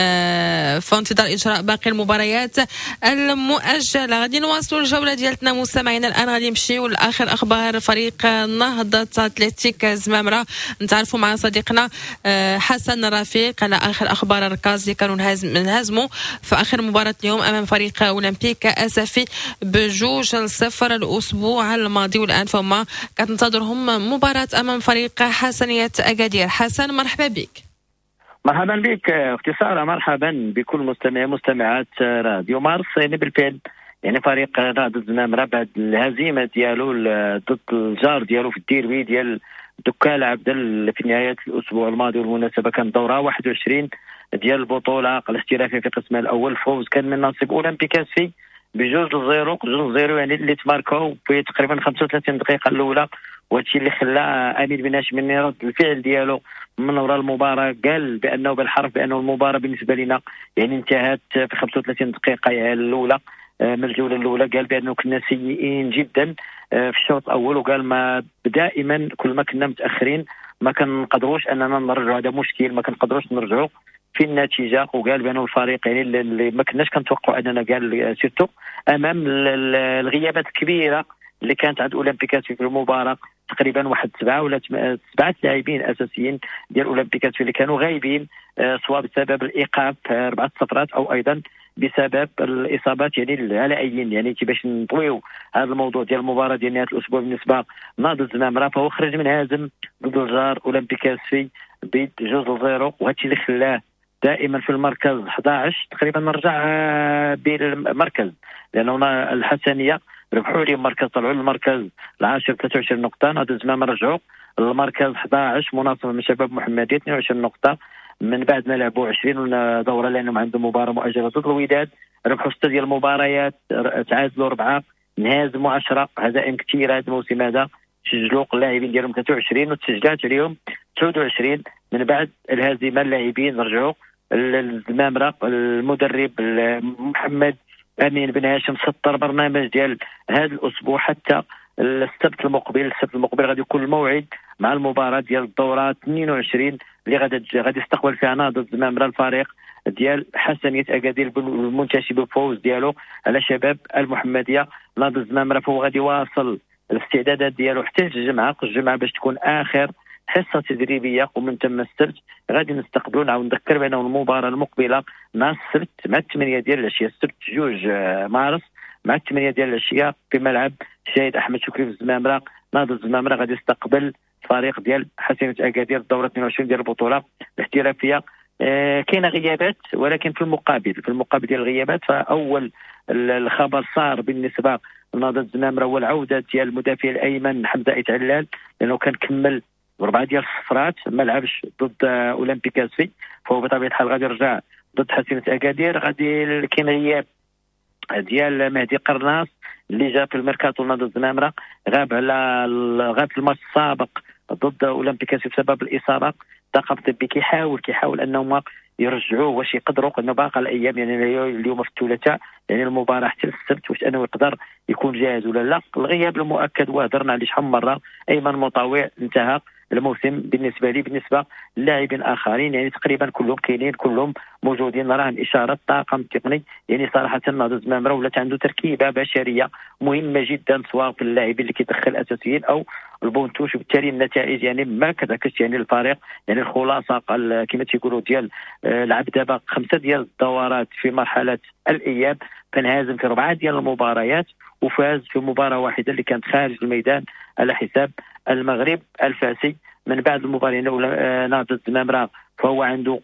في انتظار اجراء باقي المباريات المؤجله. غادي نواصلوا الجوله ديالتنا مستمعينا الان، غادي نمشيو لاخر اخبار فريق نهضه اتلتيك زمامره. نتعرفوا مع صديقنا حسن رفيق على اخر اخبار الركاز اللي كانوا انهزموا في اخر مباراه اليوم امام فريق اولمبيك اسفي بجوج لصفر الاسبوع الماضي، والان فهم كتنتظرهم مباراه امام فريق حسنيه اكادير. حسن مرحبا بك. مرحبا بك اختي ساره، مرحبا بكل مستمعي مستمعات راديو مارس. يعني بالفعل يعني فريق نهضة زمامرة بعد الهزيمة ديالو ضد الجار ديالو في الديربي ديال دكال عبدل في نهاية الأسبوع الماضي، والمناسبة كان دورة واحد وعشرين ديال البطولة الاحترافية في قسمها الأول. فوز كان من نصيب أولمبيك أسفي بجوج لزيرو جوج لزيرو يعني اللي تماركو في تقريبا خمسة وثلاثين دقيقة الأولى، وهادشي اللي خلى أمين بن هاشم من رد الفعل ديالو من وراء المباراة قال بأنه بالحرف بأنه المباراة بالنسبة لنا يعني انتهت في خمسة وثلاثين دقيقة الأولى من الجوله الاولى. قال بانه كنا سيئين جدا في الشوط الاول، وقال ما دائما كل ما كنا متاخرين ما كنقدروش اننا نرجعوا، هذا مشكل ما كنقدروش نرجعوا في النتيجه. وقال بانه الفريق يعني اللي ما كناش كنتوقعوا اننا قال سيرتو امام الغيابات الكبيره اللي كانت عند اولمبيكات في المباراه، تقريبا واحد سبعه ولا سبعه لاعبين اساسيين ديال اولمبيكات اللي كانوا غايبين سواء بسبب الايقاف اربعه صفرات او ايضا بسبب الاصابات يعني على ايين. يعني باش نطويو هذا الموضوع ديال المباراه ديال نهايه الاسبوع بالنسبه لنهضه زمامره، فهو خرج من هازم ضد الجار اولمبيك اسفي بجوج لزيرو، وهادشي اللي خلاه دائما في المركز احد عشر تقريبا. نرجع بالمركز لانه الحسنيه ربحوا لي المركز، طلعوا للمركز العاشر ثلاثة وعشرين نقطه، نهضه زمامره رجعوا للمركز احد عشر مناصفه من شباب محمديه اثنين وعشرين نقطه من بعد ما لعبوا عشرين دوره لانهم عندهم مباراه مؤجله ضد الوداد. ربحوا سته ديال المباريات، تعادلوا اربعه، انهزموا عشرة، هزائم كثيره هذا الموسم هذا. سجلوا اللاعبين ديالهم ثلاثة وعشرين وتسجلات عليهم تسعة وعشرين. من بعد الهزيمه اللاعبين رجعوا للزمامره، المدرب محمد امين بن هاشم سطر برنامج ديال هذا الاسبوع حتى السبت المقبل. السبت المقبل غادي يكون الموعد مع المباراه ديال الدوره اثنين وعشرين اللي غادي غادي يستقبل فيها نهضه زمامره الفريق ديال حسنيه اكادير المنتشي بالفوز ديالو على شباب المحمديه. نهضه زمامره فهو غادي يواصل الاستعدادات ديالو حتى الجمعه الجمعه باش تكون اخر حصه تدريبيه، ومن ثم السبت غادي نستقبلوا. نعاود نذكر بانه المباراه المقبله مع السبت مع الثمانيه ديال العشيه، السبت جوج مارس مع الثمانيه ديال العشيه في ملعب الشهيد احمد شكري في الزمامره. نهضه الزمامره غادي يستقبل فريق ديال حسنيه اكادير الدوره اثنين وعشرين ديال البطوله الاحترافيه. آه كاينه غيابات، ولكن في المقابل في المقابل ديال الغيابات فاول الخبر صار بالنسبه لنهضه الزمامره هو العوده ديال المدافع الايمن حمزه اتعلال، لانه كان كمل اربعه ديال الصفرات ما لعبش ضد اولمبيك اسفي، فهو بطبيعه الحال غادي يرجع ضد حسينة أكادير. غادي كاين غياب ديال مهدي قرناص اللي جا في الميركاتو نادي الزمامرة، غاب على غاب في الماتش السابق ضد اولمبيكاسي بسبب الاصابه. الطاقم الطبي كيحاول كيحاول انهم يرجعوه واش يقدروا، انه باقي الايام يعني اليوم في الثلاثاء يعني المباراه حتى السبت، واش انه يقدر يكون جاهز ولا لا. الغياب المؤكد وهضرنا عليه شحال من مره، ايمن مطاوع انتهى الموسم بالنسبه لي. بالنسبه للاعبين اخرين يعني تقريبا كلهم كاينين كلهم موجودين. راه الاشاره الطاقم التقني يعني صراحه ناضي الزمامره ولات عنده تركيبه بشريه مهمه جدا، سواء في اللاعبين اللي كيدخل اساسيين او البونتوش، وبالتالي النتائج يعني ما كتعكس يعني الفريق. يعني الخلاصه كما تيقولوا ديال لعب دابا خمسه ديال الدورات في مرحله الاياب، فانهزم في اربعه ديال المباريات وفاز في مباراه واحده اللي كانت خارج الميدان على حساب المغرب الفاسي. من بعد المباراه الاولى ناضي الزمامره فهو عنده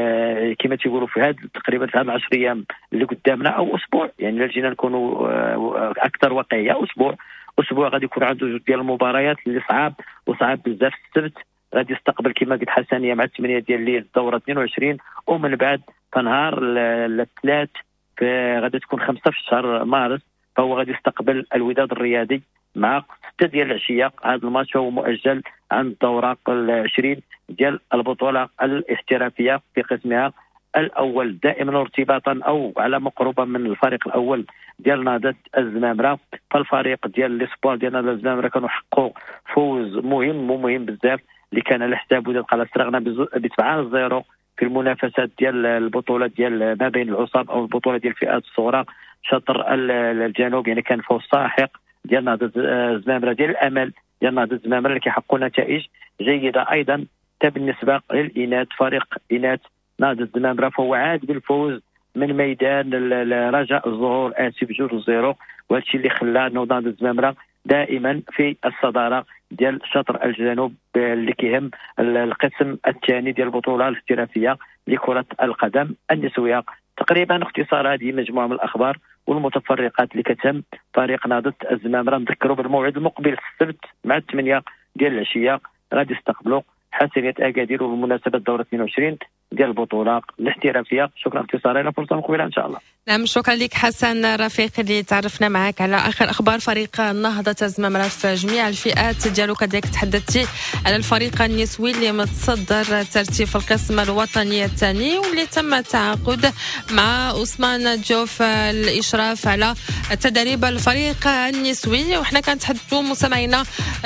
كما تيقولوا في هذا تقريبا في هذه العشر ايام اللي قدامنا او اسبوع، يعني الا جينا نكونوا اكثر واقعيه، اسبوع اسبوع غادي يكون عنده جوج ديال المباريات اللي صعاب وصعاب بزاف. السبت غادي يستقبل كما قلت حسانيه مع ثمانية ديال الليل الدوره اثنين وعشرين، ومن بعد فنهار الثلاث غادي تكون خمسة في شهر مارس فهو غادي يستقبل الوداد الرياضي مع ستة ديال العشيه. هذا الماتش هو مؤجل عن الدوره العشرين ديال البطوله الاحترافيه في قسمها الاول، دائما ارتباطا او على مقربه من الفريق الاول ديال نهضه الزمامره. فالفريق ديال ليسبوار ديال نهضه الزمامره كانوا حققوا فوز مهم ومهم بزاف اللي كان على حساب وداد قلعه استرغنا بسبعة صفر في المنافسات ديال البطوله ديال ما بين العصاب او البطوله ديال الفئات الصغرى شطر الجنوب. يعني كان فوز ساحق ديال نهضه الزمامره ديال الامل ديال نهضه الزمامره اللي كيحققوا نتائج جيده ايضا. حتى بالنسبه للاناث فريق اناث نهضه الزمامره فهو عاد بالفوز من ميدان رجاء الظهور اسف بجوج زيرو، وهذا الشيء اللي خلى نهضه الزمامره دائما في الصداره ديال شطر الجنوب اللي كيهم القسم الثاني ديال البطوله الاحترافيه لكره القدم النسويه. تقريبا اختصار هذه مجموعه من الاخبار والمتفرقات اللي كتهم فريق نهضه الزمامره. نذكروا بالموعد المقبل السبت مع ثمانية ديال العشيه غادي يستقبلوا حسنية اكادير وبالمناسبه الدوره اثنين وعشرين ديال البطوله الاحترافيه. شكرا اختصارا، الى فرصه مقبله ان شاء الله. نعم شكرا لك حسن رفيق اللي تعرفنا معك على اخر اخبار فريق نهضه الزمامره في جميع الفئات ديالو. كذلك تحدثتي على الفريق النسوي اللي متصدر ترتيب في القسم الوطني الثاني واللي تم التعاقد مع عثمان جوف الاشراف على تدريب الفريق النسوي. وحنا كنتحدثوا مستمعينا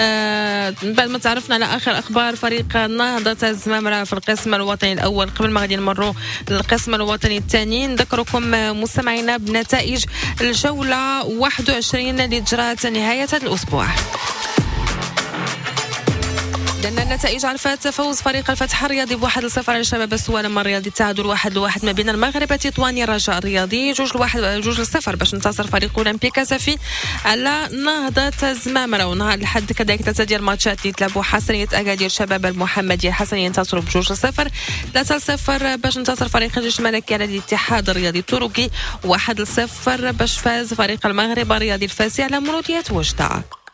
آه بعد ما تعرفنا على اخر اخبار فريق نهضه الزمامره في القسم الوطني الاول، قبل ما غادي نمروا للقسم الوطني الثاني نذكركم مستمعينا بنتائج الجوله واحد وعشرين اللي جرات نهايه هذا الاسبوع. لأن النتائج عرفت فوز فريق الفتح الرياضي بواحد لصفر على شباب السوالم الرياضي، تعادل واحد لواحد ما بين المغرب تطواني الرجاء الرياضي، جوج لواحد جوج لصفر باش انتصر فريق اولمبيكا صافي على نهضة الزمامرة. ونهار الحد كذلك ثلاثة ديال الماتشات اللي تلعبوا حسنية أكادير شباب المحمدية الحسنية انتصروا بجوج لصفر، ثلاثة لصفر باش انتصر فريق الجيش الملكي على الاتحاد الرياضي التركي، واحد لصفر باش فاز فريق المغرب الرياضي الفاسي على مولودية وجدة.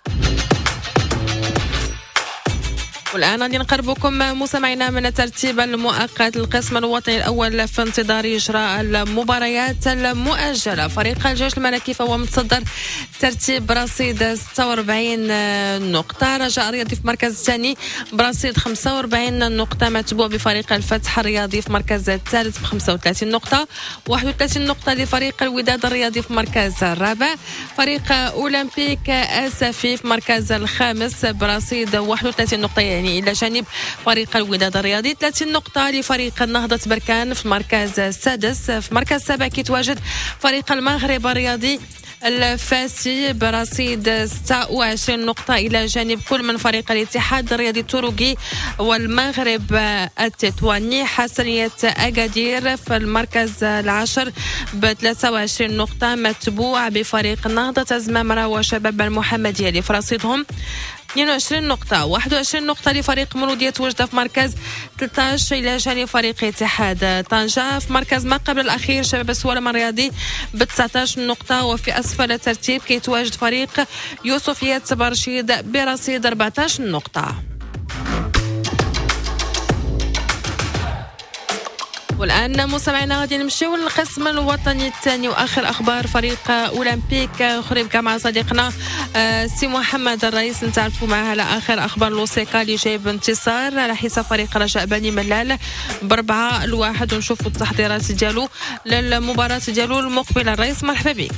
والآن غادي نقربكم مستمعينا من الترتيب المؤقت للقسم الوطني الأول في انتظار إجراء المباريات المؤجلة. فريق الجيش الملكي فهو متصدر ترتيب برصيد ستة وأربعين نقطة، رجاء الرياضي في المركز الثاني برصيد خمسة وأربعين نقطة، متبوع بفريق الفتح الرياضي في المركز الثالث ب خمسة وثلاثين نقطة، واحد وثلاثين نقطة لفريق الوداد الرياضي في المركز الرابع، فريق أولمبيك أسفي في المركز الخامس برصيد واحد وثلاثين نقطة يعني إلى جانب فريق الوداد الرياضي، ثلاثين نقطة لفريق النهضة بركان في المركز السادس. في المركز السابع كيتواجد فريق المغرب الرياضي الفاسي برصيد ستة وعشرين نقطة إلى جانب كل من فريق الاتحاد الرياضي التركي والمغرب التطواني. حسنية أكادير في المركز العاشر ب ثلاثة وعشرين نقطة، متبوع بفريق نهضة الزمامرة وشباب المحمدية اللي في رصيدهم اثنين وعشرين نقطة، واحد وعشرين نقطة لفريق مولودية وجدة في مركز ثلاثة عشر إلى جانب فريق اتحاد طنجة. في مركز ما قبل الأخير شباب السوالم الرياضي ب تسعة عشر نقطة، وفي أسفل الترتيب كيتواجد فريق يوسفيات برشيد برصيد أربعة عشر نقطة. والآن مستمعينا غادي نمشيو للقسم الوطني الثاني وآخر أخبار فريق أولمبيك خريبكا مع صديقنا سي محمد الرئيس. نتعرفوا معه على آخر أخبار لوسيكا اللي جايب انتصار على حساب فريق رجاء بني ملال بربعة الواحد، ونشوفوا التحضيرات ديالو للمباراة ديالو المقبلة. الرئيس مرحبا بك.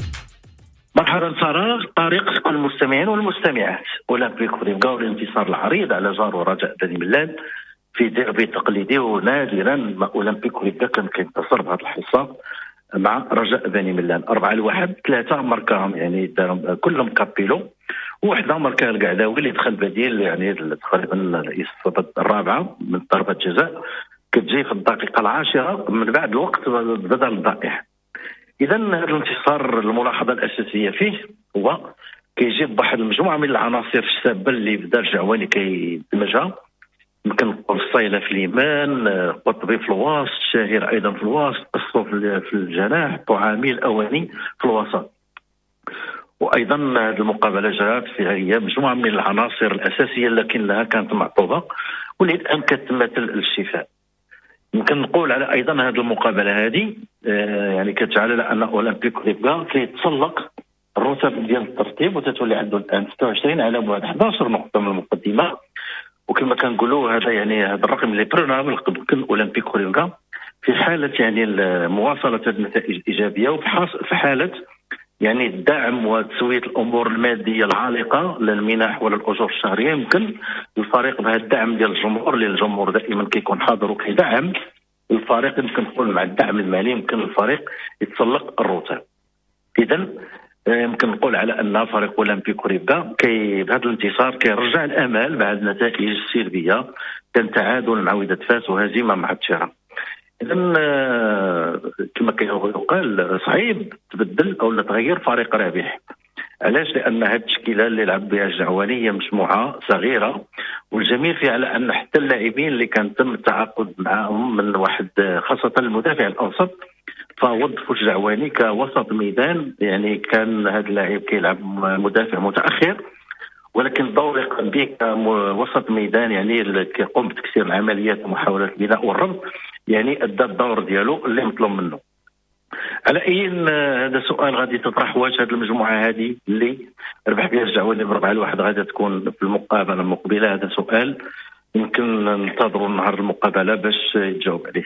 مرحبا سارة، طريق كل المستمعين والمستمعات. أولمبيك خريبكا والانتصار العريض على جار رجاء بني ملال في ديربي تقليدي، ونادرا ما أولمبيك خريبكا كان كينتصر بهذه الحصة مع رجاء بني ملال. أربعة لواحد، ثلاثة ماركاهم يعني دارهم كلهم كابيلو، وحده ماركاها القعداوي اللي دخل بديل يعني تقريبا يصفد الرابعة من ضربة جزاء كتجي في الدقيقة العاشرة من بعد الوقت بدل الضائع. إذا هذا الانتصار الملاحظة الأساسية فيه هو كيجيب واحد المجموعة من العناصر الشابة اللي بدا الجعواني كيدمجها. يمكن نقول الصيلة في اليمين، قطبي في الوسط، شاهر أيضا في الوسط، قصو في الجناح، طعامي الأواني في الوسط. وأيضا هذه المقابلة جرات فيها هي مجموعة من العناصر الأساسية لكنها كانت معطوبة واللي الآن كتمثل الشفاء. يمكن نقول على أيضا هذه المقابلة هذه آه يعني كتجعل على أن أولمبيك خريبكا كيتسلق الرتب ديال الترتيب وتتولي عنده الآن ستة وعشرين على بعد أحد عشر نقطة من المقدمة. وكما كنقولوا هذا يعني هذا الرقم اللي برونابل يمكن أولمبيك خريبكا في حالة يعني مواصلة النتائج الإيجابية وفي حالة يعني الدعم وتسوية الأمور المادية العالقة للمنح ولا الأجور الشهرية. يمكن الفريق بهذا الدعم ديال الجمهور اللي الجمهور دائما كيكون حاضر وكيدعم الفريق، يمكن نقول مع الدعم المالي يمكن الفريق يتسلق الرتب. إذا يمكن نقول على أن فريق أولمبيك خريبكا كي بهذا الانتصار كيرجع الأمل بعد النتائج السلبية، كان تعادل مع وداد فاس وهزيمة مع التشيران. إذا كما كيقال صعيب تبدل أو تغير فريق رابح. علاش؟ لأن هذه التشكيلة اللي لعب بها الجعواني هي مجموعة صغيرة، والجميل فيها على أن حتى اللاعبين اللي كان تم التعاقد معهم من واحد خاصة المدافع الأوسط فوظفوا الجعواني كوسط ميدان. يعني كان هذا اللاعب كيلعب مدافع متأخر ولكن دور يقوم به كوسط ميدان يعني اللي كيقوم بتكسير العمليات ومحاولات البناء والربط، يعني ادى الدور ديالو اللي مطلوب منه. على اي هذا سؤال غادي تطرح، واش هذه المجموعه هذه اللي ربح بها الجعواني بربعه لواحد غادي تكون في المقابله المقبله؟ هذا سؤال يمكن ننتظروا نهار المقابله باش يتجاوب عليه.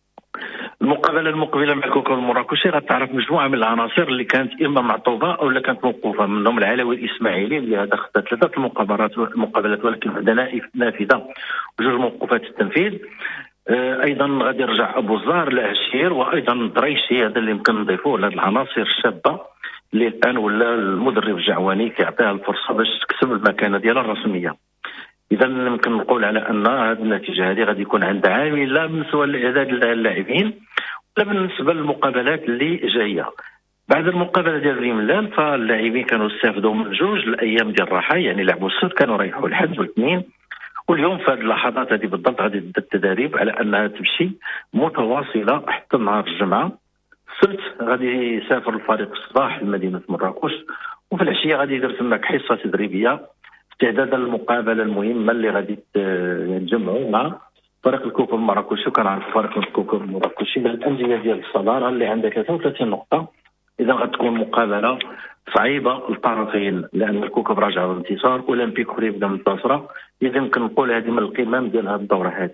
المقابله المقبله مع الكوكب المراكشي غتعرف مجموعه من العناصر اللي كانت اما معطوبه او اللي كانت موقوفه، منهم العلوي الاسماعيلي اللي هذا خد ثلاثه المقابلات المقابلات ولكن عندنا نافذه وجوج موقوفات التنفيذ. ايضا غادي يرجع ابو الزهر العشير وايضا دريشي، هذا اللي يمكن نضيفوه لهذه العناصر الشابه اللي الان ولا المدرب الجعواني كيعطيها الفرصه باش تكسب المكانه ديالها الرسميه. اذا يمكن نقول على ان هذه النتيجه هذه غادي يكون عندها عامل لا بالنسبه لاعداد اللاعبين ولا بالنسبه للمقابلات اللي جايه. بعد المقابله ديال بني ملال فاللاعبين كانوا استافدوا من جوج الايام ديال الراحه، يعني لعبوا السبت كانوا ريحوا الحد والاثنين، واليوم في هذه اللحظات هذه بالضبط غادي تبدا التدريب على انها تمشي متواصله حتى نهار الجمعه. السبت غادي يسافر الفريق الصباح لمدينه مراكش، وفي العشيه غادي يدير تماك حصه تدريبيه استعدادا للمقابله المهمه اللي غادي يتجمعوا مع فريق الكوكب المراكشي. وكنعرف فريق الكوكب المراكشي من الانديه ديال الصداره اللي عندها ثلاثة وثلاثين نقطه. اذا غتكون مقابله صعيبه للطرفين لان الكوكب راجع بالانتصار، اولمبيك خريبكا منتصره. اذا يمكن نقول هذه من القمم ديال هذه الدوره هذه.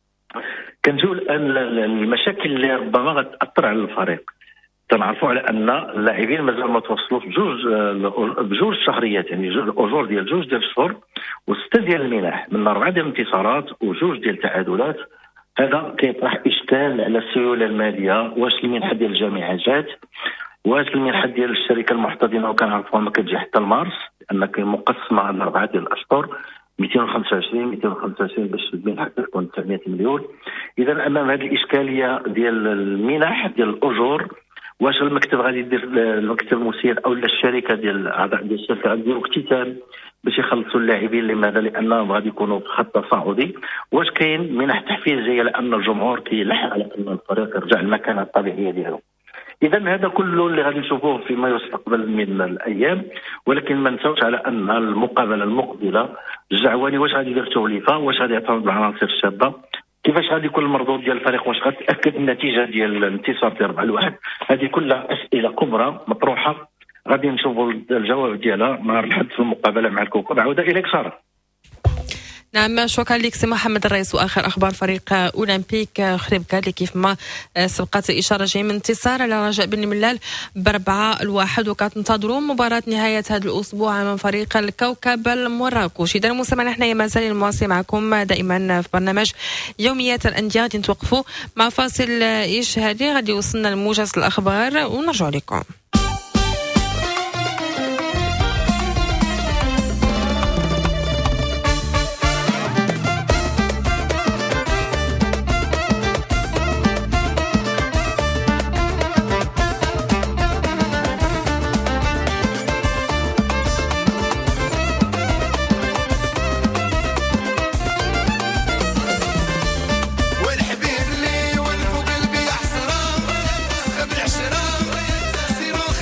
كنجيو الان المشاكل اللي ربما غتاثر على الفريق. تنعرفوا على ان اللاعبين مازال ما توصلوش بجوج بجوج شهريات، يعني جوج الاجور ديال جوج ديال الشهور وسته ديال المنح، من اربعه ديال الانتصارات وجوج ديال التعادلات. هذا كيطرح اشكال على السيوله الماليه. واش المنحه ديال الجامعه جات؟ واش المنحه ديال الشركه المحتضنه وكنعرفوا ما كتجي حتى لمارس لان كاين مقسمه على اربعه ديال الاشهر مئتين وخمسة وعشرين مئتين وخمسة وعشرين باش المنحه تكون تسعمائة مليون. اذا امام هذه الاشكاليه ديال المنح ديال الاجور، واش المكتب غادي يدير المكتب المسير او الشركه ديال اعضاء ديال الشركه غادي يديروا اكتتاب باش يخلصوا اللاعبين؟ لماذا؟ لانهم غادي يكونوا في خط تصاعدي. واش كاين منح تحفيزيه لان الجمهور كيلح على ان الفريق يرجع للمكانه الطبيعيه ديالو؟ اذا هذا كله اللي غادي نشوفوه فيما يستقبل من الايام. ولكن ما نساوش على ان المقابله المقبله الجعواني واش غادي يدير توليفه، واش غادي يعتمد بالعناصر الشابه، كيفاش غادي يكون المردود ديال الفريق؟ واش غتاكد النتيجه ديال الانتصار ديال أربعة لواحد؟ هذه كلها اسئله كبرى مطروحه غادي نشوفوا الجواب ديالها نهار الأحد في المقابله مع الكوكب. عوده اليك ساره. نعم شكرا لك سي محمد الرئيس. واخر اخبار فريق اولمبيك خريب كارلي كيف ما سبقت اشاره جاي من انتصار على رجاء بن ملال باربعه لواحد، وكتنتظروا مباراه نهايه هذا الاسبوع من فريق الكوكب المراكشي. اذا المستمعين احنا مازال المواصل معكم دائما في برنامج يوميات الانديه، غادي نتوقفوا مع فاصل اشهاري غادي يوصلنا لموجز الاخبار ونرجع لكم. والحبيب اللي والفوق قلبي يحسره سخب العشره سيرو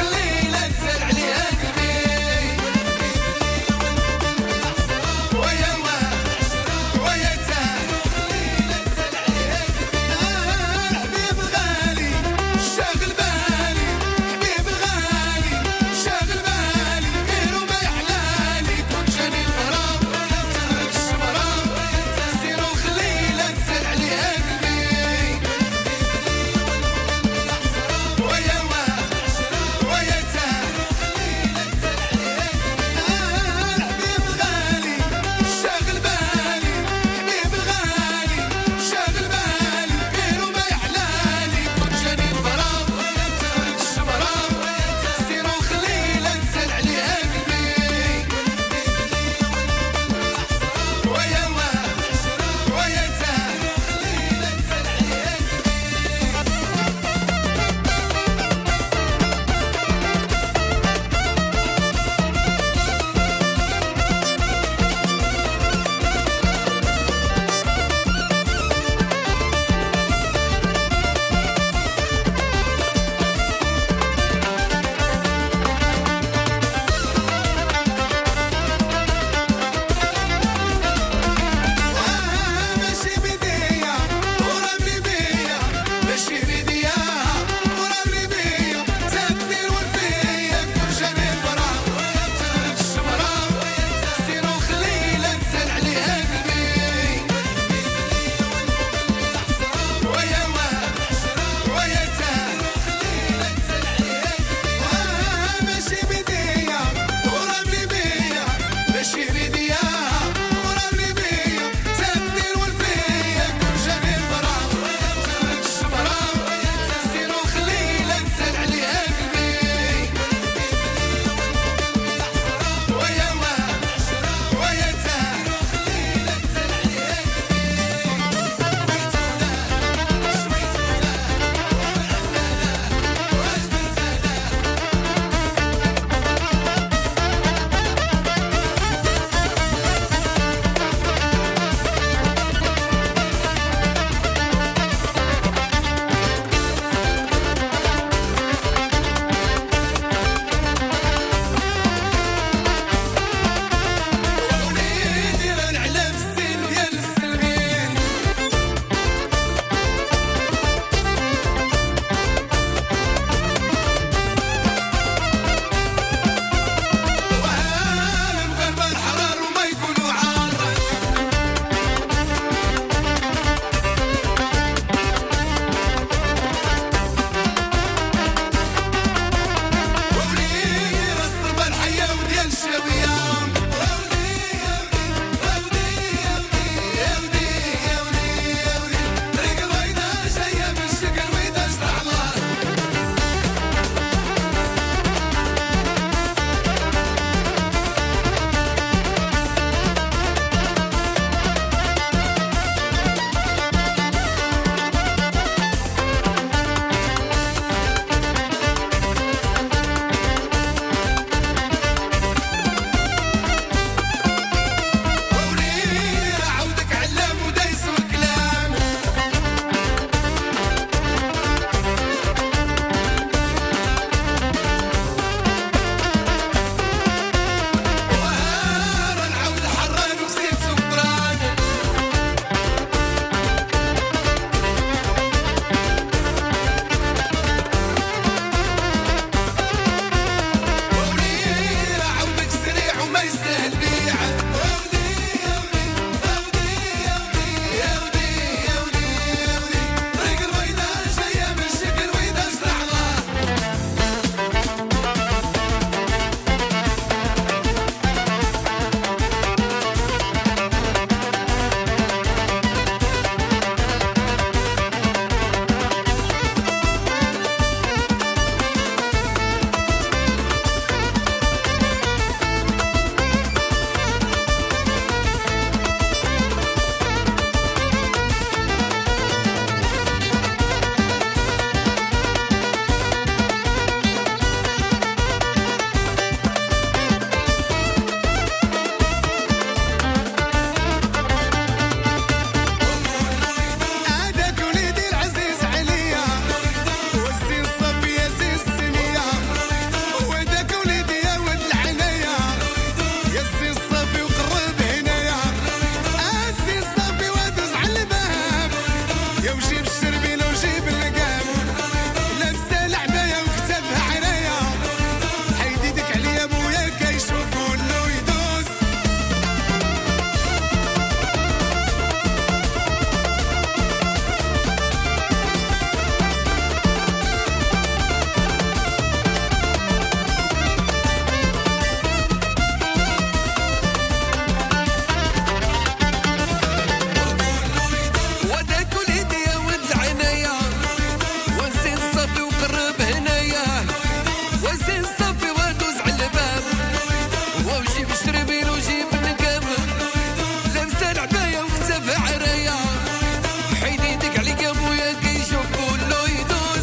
تربيل وجيب نقاب لابسه العبايه وكتافها عرايه حيد يدك عليك يا بويا كيشوف كله يدوس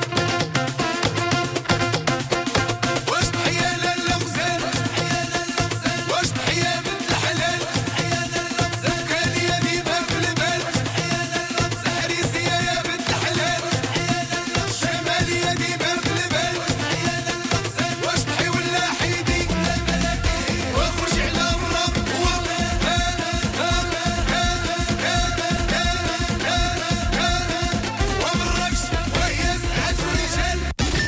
واش تحيه لالا غزال واش تحيه بنت الحلال كان يا ديما في البال حريصيه يا بنت الحلال شماليه ديما في البال واش تحي ولا حيدي واخرج على برا ومركش وهي سعة رجال.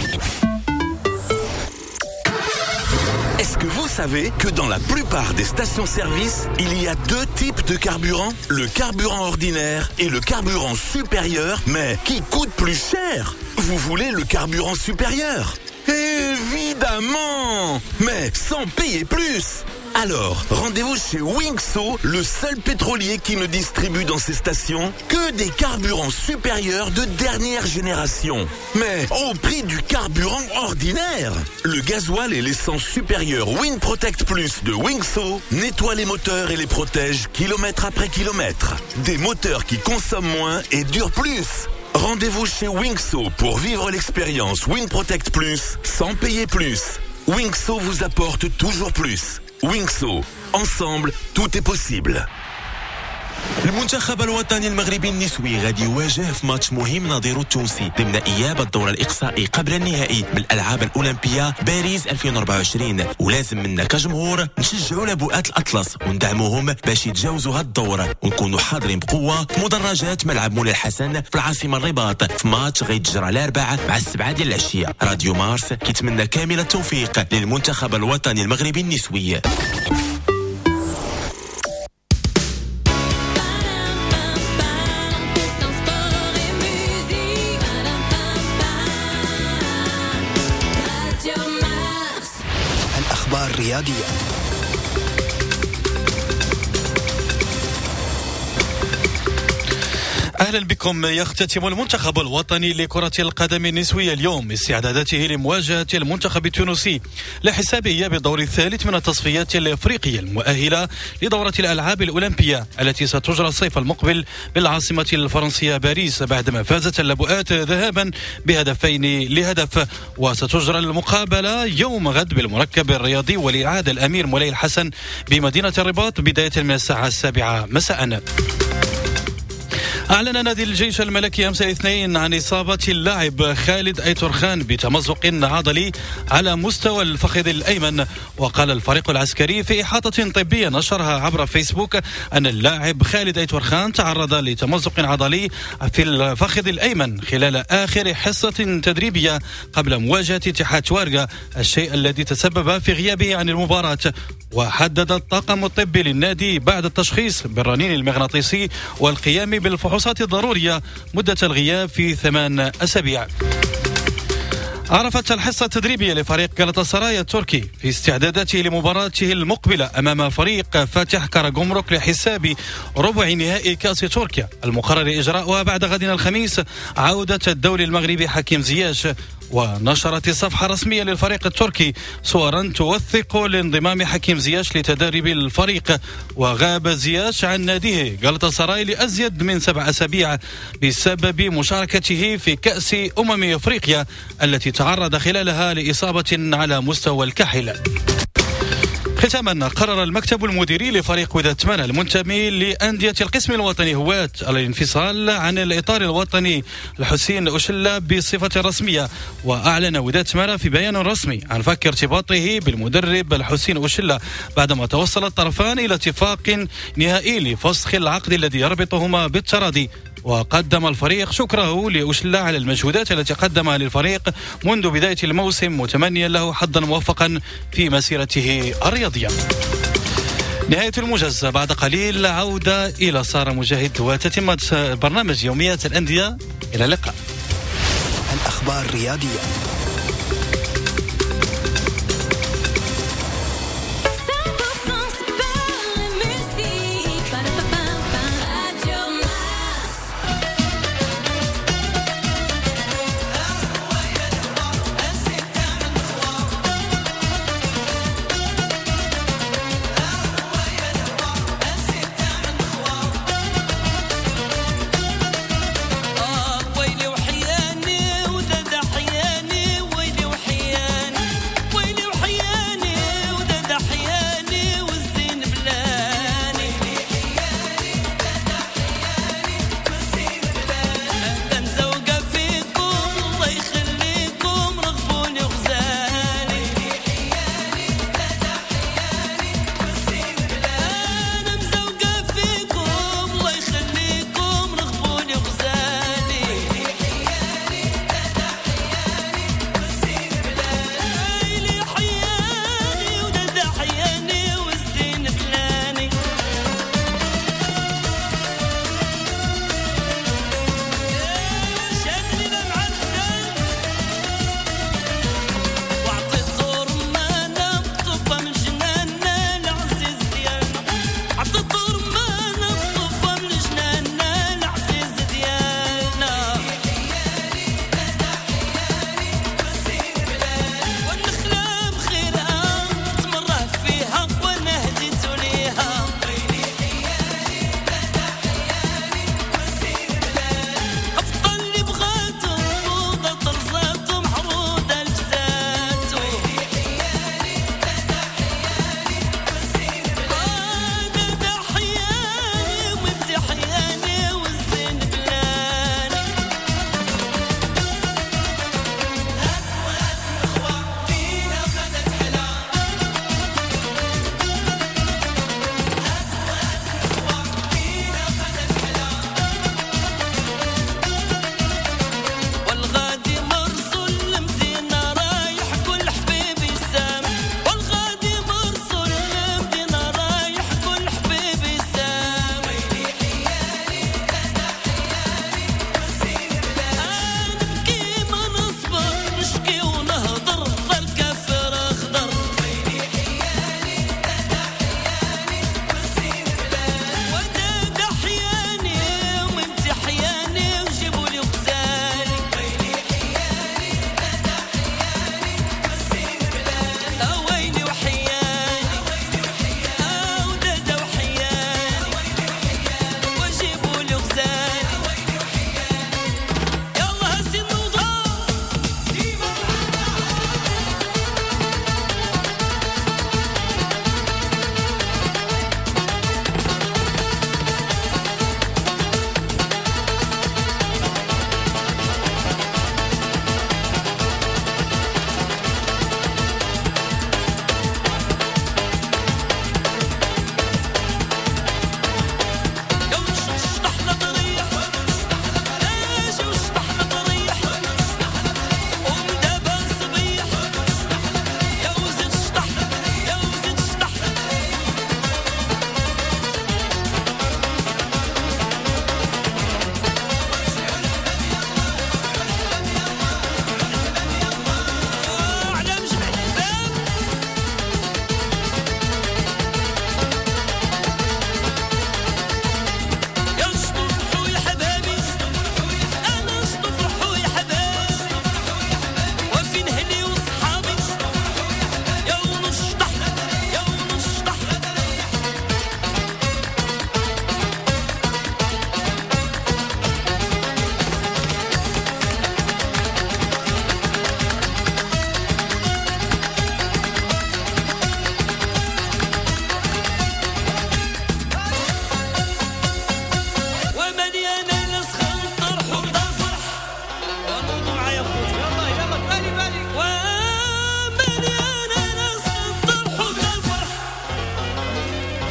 Est-ce que vous savez que dans la plupart des stations-service, il y a deux types de carburant? Le carburant ordinaire et le carburant supérieur, mais qui coûte plus cher? Vous voulez le carburant supérieur? Évidemment! Mais sans payer plus! Alors, rendez-vous chez Wingso, le seul pétrolier qui ne distribue dans ses stations que des carburants supérieurs de dernière génération. Mais au prix du carburant ordinaire. Le gasoil et l'essence supérieure WinProtect Plus de Wingso nettoient les moteurs et les protègent kilomètre après kilomètre. Des moteurs qui consomment moins et durent plus. Rendez-vous chez Wingso pour vivre l'expérience WinProtect Plus sans payer plus. Wingso vous apporte toujours plus. Wingso, ensemble, tout est possible. المنتخب الوطني المغربي النسوي غادي يواجه في ماتش مهم نظيره التونسي ضمن اياب الدور الاقصائي قبل النهائي من الالعاب الاولمبيه باريس ألفين وأربعة وعشرين ولازم منا كجمهور نشجعوا لبؤات الاطلس وندعموهم باش يتجاوزوا هذا الدور ونكونوا حاضرين بقوه في مدرجات ملعب مولاي الحسن في العاصمه الرباط في ماتش غيتجرى الاربعاء مع السبعه ديال العشيه. راديو مارس كيتمنى كامل التوفيق للمنتخب الوطني المغربي النسوي. الأخبار الرياضية. أهلا بكم. يختتم المنتخب الوطني لكرة القدم النسوية اليوم استعداداته لمواجهة المنتخب التونسي لحساب إياب الدور الثالث من التصفيات الأفريقية المؤهلة لدورة الألعاب الأولمبية التي ستجرى الصيف المقبل بالعاصمة الفرنسية باريس بعدما فازت اللبؤات ذهابا بهدفين لهدف. وستجرى المقابلة يوم غد بالمركب الرياضي ولي العهد الأمير مولاي الحسن بمدينة الرباط بداية من الساعة السابعة مساء. أعلن نادي الجيش الملكي أمس الاثنين عن إصابة اللاعب خالد أيتورخان بتمزق عضلي على مستوى الفخذ الأيمن. وقال الفريق العسكري في إحاطة طبية نشرها عبر فيسبوك أن اللاعب خالد أيتورخان تعرض لتمزق عضلي في الفخذ الأيمن خلال آخر حصة تدريبية قبل مواجهة اتحاد توارغا، الشيء الذي تسبب في غيابه عن المباراة. وحدد الطاقم الطبي للنادي بعد التشخيص بالرنين المغناطيسي والقيام بالفحوصات الضرورية مدة الغياب في ثمان أسابيع. عرفت الحصة التدريبية لفريق غالاتاسراي التركي في استعداداته لمباراته المقبلة أمام فريق فاتح كاراغومروك لحساب ربع نهائي كأس تركيا المقرر إجراؤها بعد غدنا الخميس عودة الدولي المغربي حكيم زياش. ونشرت الصفحة الرسمية للفريق التركي صورا توثق لانضمام حكيم زياش لتدريب الفريق. وغاب زياش عن ناديه غالاتاسراي لأزيد من سبع أسابيع بسبب مشاركته في كأس أمم أفريقيا التي تعرض خلالها لإصابة على مستوى الكحل. ختاما، قرر المكتب المديري لفريق وداد تمنى المنتمي لأندية القسم الوطني هواة الانفصال عن الإطار الوطني الحسين أشلة بصفة رسمية. وأعلن وداد تمنى في بيان رسمي عن فك ارتباطه بالمدرب الحسين أشلة بعدما توصل الطرفان إلى اتفاق نهائي لفسخ العقد الذي يربطهما بالتراضي. وقدم الفريق شكره لأشلة على المجهودات التي قدمها للفريق منذ بداية الموسم متمنيا له حظا موفقا في مسيرته الرياضية. نهاية الموجز، بعد قليل عودة إلى سارة مجاهد وتتمة برنامج يوميات الأندية. إلى اللقاء. الأخبار الرياضية.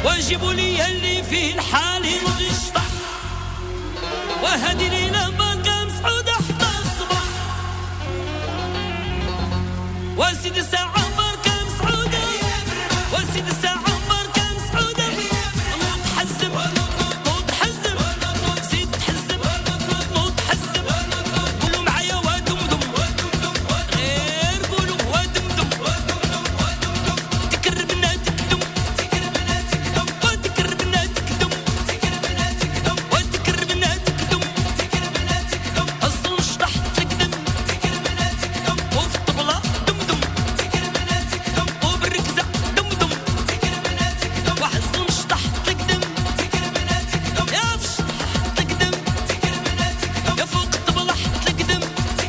وجيبوا لي اللي فيه الحال ينغشطح وهذه ليلة ما كان مسعودة حتى الصبح وسيد الساعة بركة مسعودة وسيد الساعة بركة مسعودة متحزم متحزم زيد تحزم متحزم قولوا معايا ودمدم غير قولوا ودمدم تكربنا تكدم وتكربنا تكدم وتكربنا تكدم أصل شطح تكدم وفي الطبلة دمدم وبالركزة دمدم وحصل شطح تكدم يا فشطح تكدم يا فوق الطبلة تكدم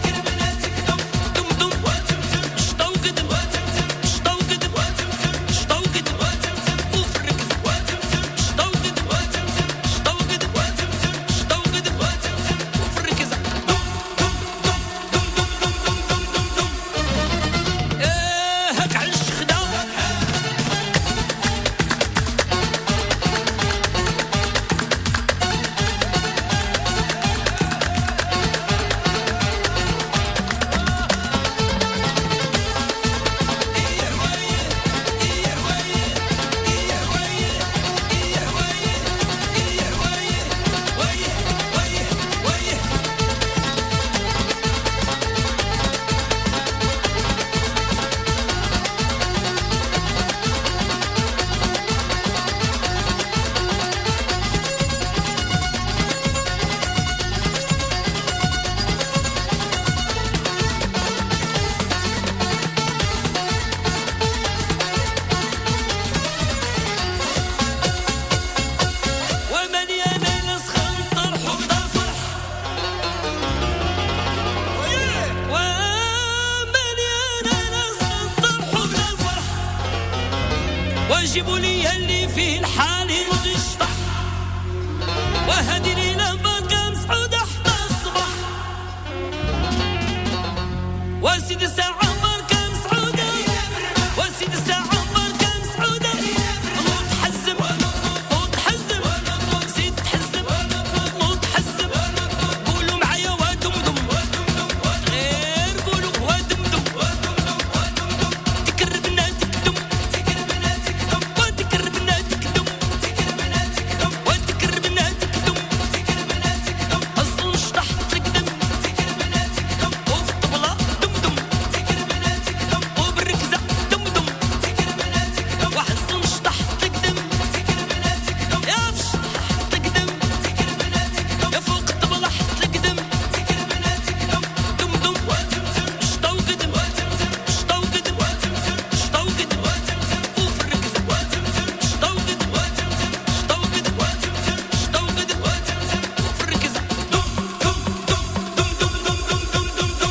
دمدم شطا وقدم شطا وقدم شطا وقدم وفي الركزة شطا وقدم شطا وقدم شطا وقدم وفي الركزة ايه هك على الشخدة ومليانة نسخن طرح وطفح ومليانة نسخن طرح وطفح وجيبوا لي اللي فيه الحال ينغشطح وهذه ليلة باقة مسعودة حتى الصبح وسيد الساعة بركة مسعودة وسيد الساعة بركة مسعودة متحزم متحزم زيد تحزم متحزم قولوا معايا ودمدم غير قولوا ودمدم تكربنا تكدم وتكربنا تكدم وتكربنا تكدم أصل شطح تكدم وفي الطبلة دمدم وبالركزة دمدم وحصل شطح تكدم يا فشطح تكدم يا فوق الطبلة تكدم دمدم شطا وقدم شطا وقدم شطا وقدم وفي الركزة شطا وقدم شطا وقدم شطا وقدم وفي الركزة دم دم دم دم دم دم دم دم دم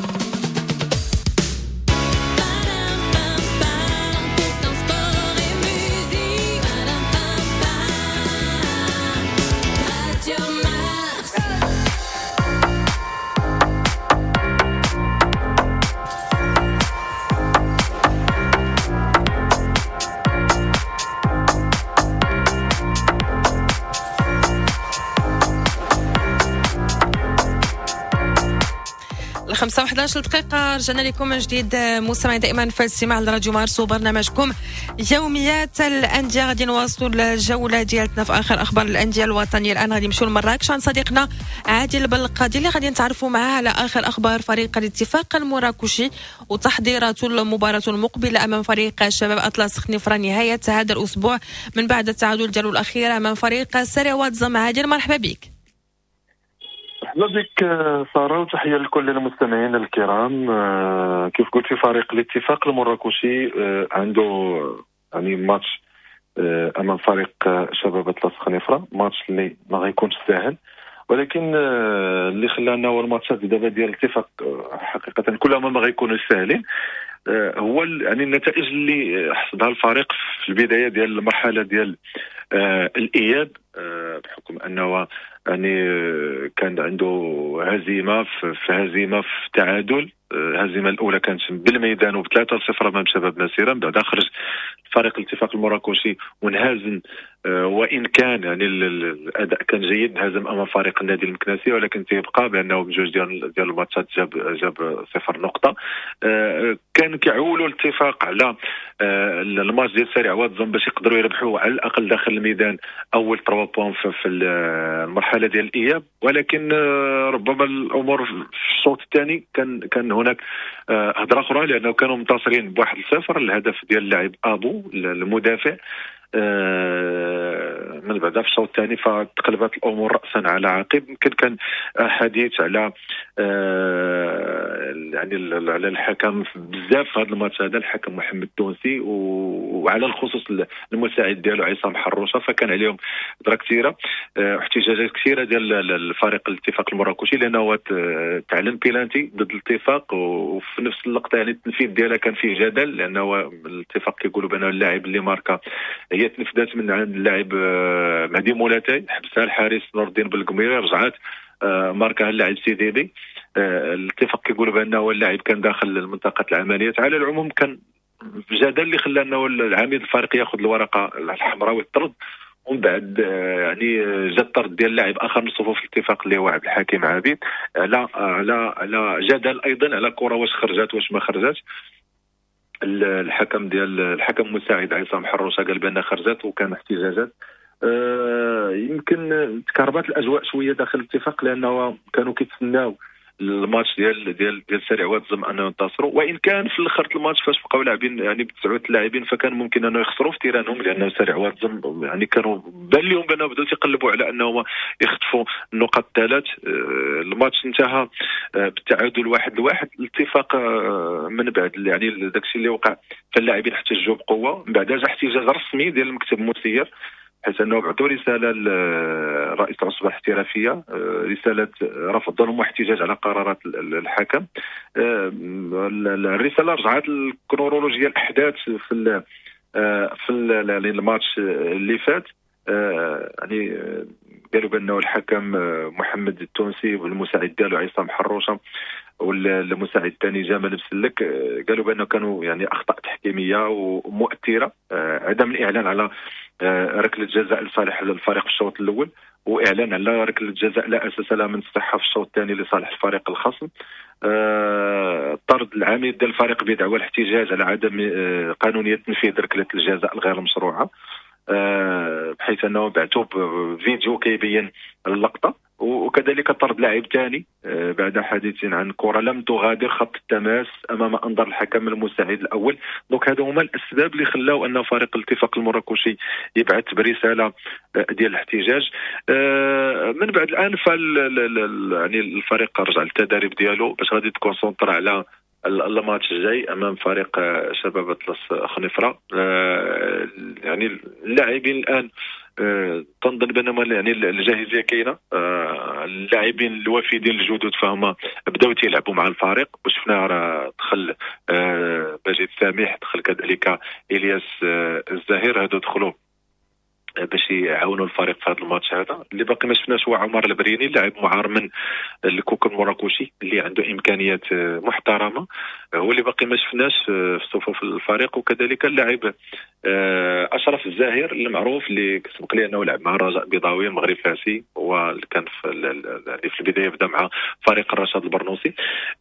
الخمسة وإحدى عشر دقيقة رجعنا لكم من جديد مستمعين دائما في الاستماع لراديو مارس وبرنامجكم يوميات الأندية. غادي نواصلوا الجولة ديالتنا في آخر أخبار الأندية الوطنية. الآن غادي نمشيو لمراكش عند صديقنا عادل بالقادي اللي غادي نتعرفوا معاه على آخر أخبار فريق الاتفاق المراكشي وتحضيراته المباراة المقبلة أمام فريق شباب أطلس خنيفرة نهاية هذا الأسبوع من بعد التعادل ديالو الأخير أمام فريق سراوات زم. عادل مرحبا بك. مرحبا بك سارة وتحية لكل المستمعين الكرام. كيف قلت في فريق الاتفاق المراكشي عنده يعني ماتش امام فريق شباب اطلس خنيفرة، ماتش اللي ما غيكونش سهل، ولكن اللي خلانا هو الماتشات دابا ديال الاتفاق حقيقة كلها ما غيكونوش سهلين. هو يعني النتائج اللي حصدها الفريق في البداية ديال المرحلة ديال الاياب بحكم انه يعني كان عنده هزيمه في هزيمه في تعادل. الهزيمه الاولى كانت بالميدان وبثلاثة صفر امام شباب مسيره، من بعد خرج فريق الاتفاق المراكشي وانهزم، وان كان يعني الاداء كان جيد، انهزم امام فريق النادي المكناسي، ولكن تيبقى بانه بجوج ديال ديال الماتشات جاب جاب صفر نقطه. كان كيعولوا الاتفاق على الماتش ديال سريع واتزن باش يقدروا يربحوا على الاقل داخل الميدان اول ثلاثة بوان في المرحله ديال الاياب، ولكن ربما الامور في الشوط الثاني كان كان هناك هضره اخرى، لانه كانوا منتصرين بواحد الصفر. الهدف ديال اللاعب ابو المدافع من بعد في الشوط الثاني فتقلبت الامور راسا على عقب. يمكن كان حديث على يعني على الحكم بزاف في هذا الماتش هذا، الحكم محمد التونسي، وعلى الخصوص المساعد ديالو عصام حروشه، فكان عليهم هضره كثيره واحتجاجات كثيره ديال الفريق الاتفاق المراكشي، لانه تعلن بيلانتي ضد الاتفاق، وفي نفس اللقطه يعني التنفيذ ديالها كان فيه جدل، لانه الاتفاق كيقولوا بانه اللاعب اللي ماركا هي تنفذات من عند اللاعب مهدي مولاتاي، حبسها الحارس نور الدين بالقميري، رجعت ماركها اللاعب سيديدي. الاتفاق كيقولوا بانه اللاعب كان داخل منطقه العمليات. على العموم كان جدل اللي خلى انه العميد الفريق ياخذ الورقه الحمراء ويطرد، ومن بعد يعني جا الطرد ديال لاعب اخر من صفوف الاتفاق اللي هو عبد الحكيم عابد، على على على جدل ايضا على كره واش خرجت واش ما خرجتش. الحكم ديال الحكم المساعد عصام حروشه قال بان خرجت، وكان احتجاجات. أه يمكن تكربت الاجواء شويه داخل الاتفاق، لانه كانوا كيتسناو الماتش ديال ديال ديال سريع واتزم انه ينتصروا، وان كان في الاخر الماتش فاش بقاو لاعبين يعني بتسعه اللاعبين فكان ممكن انه يخسروا في تيرانهم، لانه سريع واتزم يعني كانوا بان لهم بانه بداو تيقلبوا على انهم يخطفوا النقاط الثلاث. الماتش انتهى بالتعادل واحد لواحد. الاتفاق من بعد يعني داكشي اللي وقع فاللاعبين احتجوا بقوه، من بعد جا احتجاج رسمي ديال المكتب المسير، حيث انه بعثوا رساله لرئيس العصبه الاحترافيه، رساله رفض ظلم واحتجاج على قرارات الحكم. الرساله رجعت لكرونولوجيا الاحداث في ال في الماتش اللي فات. يعني قالوا بانه الحكم محمد التونسي والمساعد ديالو عصام حروشه والمساعد الثاني جمال بسلك قالوا بانه كانوا يعني اخطاء تحكيميه ومؤثره، عدم الاعلان على ركله جزاء لصالح الفريق في الشوط الاول، واعلان على ركله جزاء لا اساس لها من الصحه في الشوط الثاني لصالح الفريق الخصم. طرد العميد ديال الفريق بدعوى الاحتجاج على عدم قانونيه تنفيذ ركله الجزاء الغير مشروعه، بحيث انه بعثوا فيديو كيبين اللقطه، وكذلك طرد لاعب ثاني بعد حديث عن كره لم تغادر خط التماس امام انظار الحكم المساعد الاول. دونك هذو هما الاسباب اللي خلاو ان فريق الاتفاق المراكشي يبعث برساله ديال الاحتجاج. من بعد الان فال يعني الفريق رجع للتدريب ديالو باش غادي تكونسونطر على الماتش الجاي امام فريق شباب اطلس خنيفره. يعني اللاعبين الان تنظن بان يعني الجاهزيه كاينه، اللاعبين الوافدين الجدد فهم بداو تيلعبوا مع الفريق، وشفنا راه دخل باجي السامح، دخل كذلك الياس الزاهر، هادو دخلوا باش يعاونوا الفريق في هذا الماتش هذا. اللي باقي ما شفناش هو عمر البريني، لاعب معار من الكوك المراكشي اللي عنده امكانيات محترمه، هو اللي باقي ما شفناش في صفوف الفريق. وكذلك اللاعب اشرف الزاهر المعروف اللي كسبق لي انه لعب مع الرجاء البيضاوي المغرب فاسي، واللي كان في في البدايه بدا مع فريق الرشاد البرنوسي.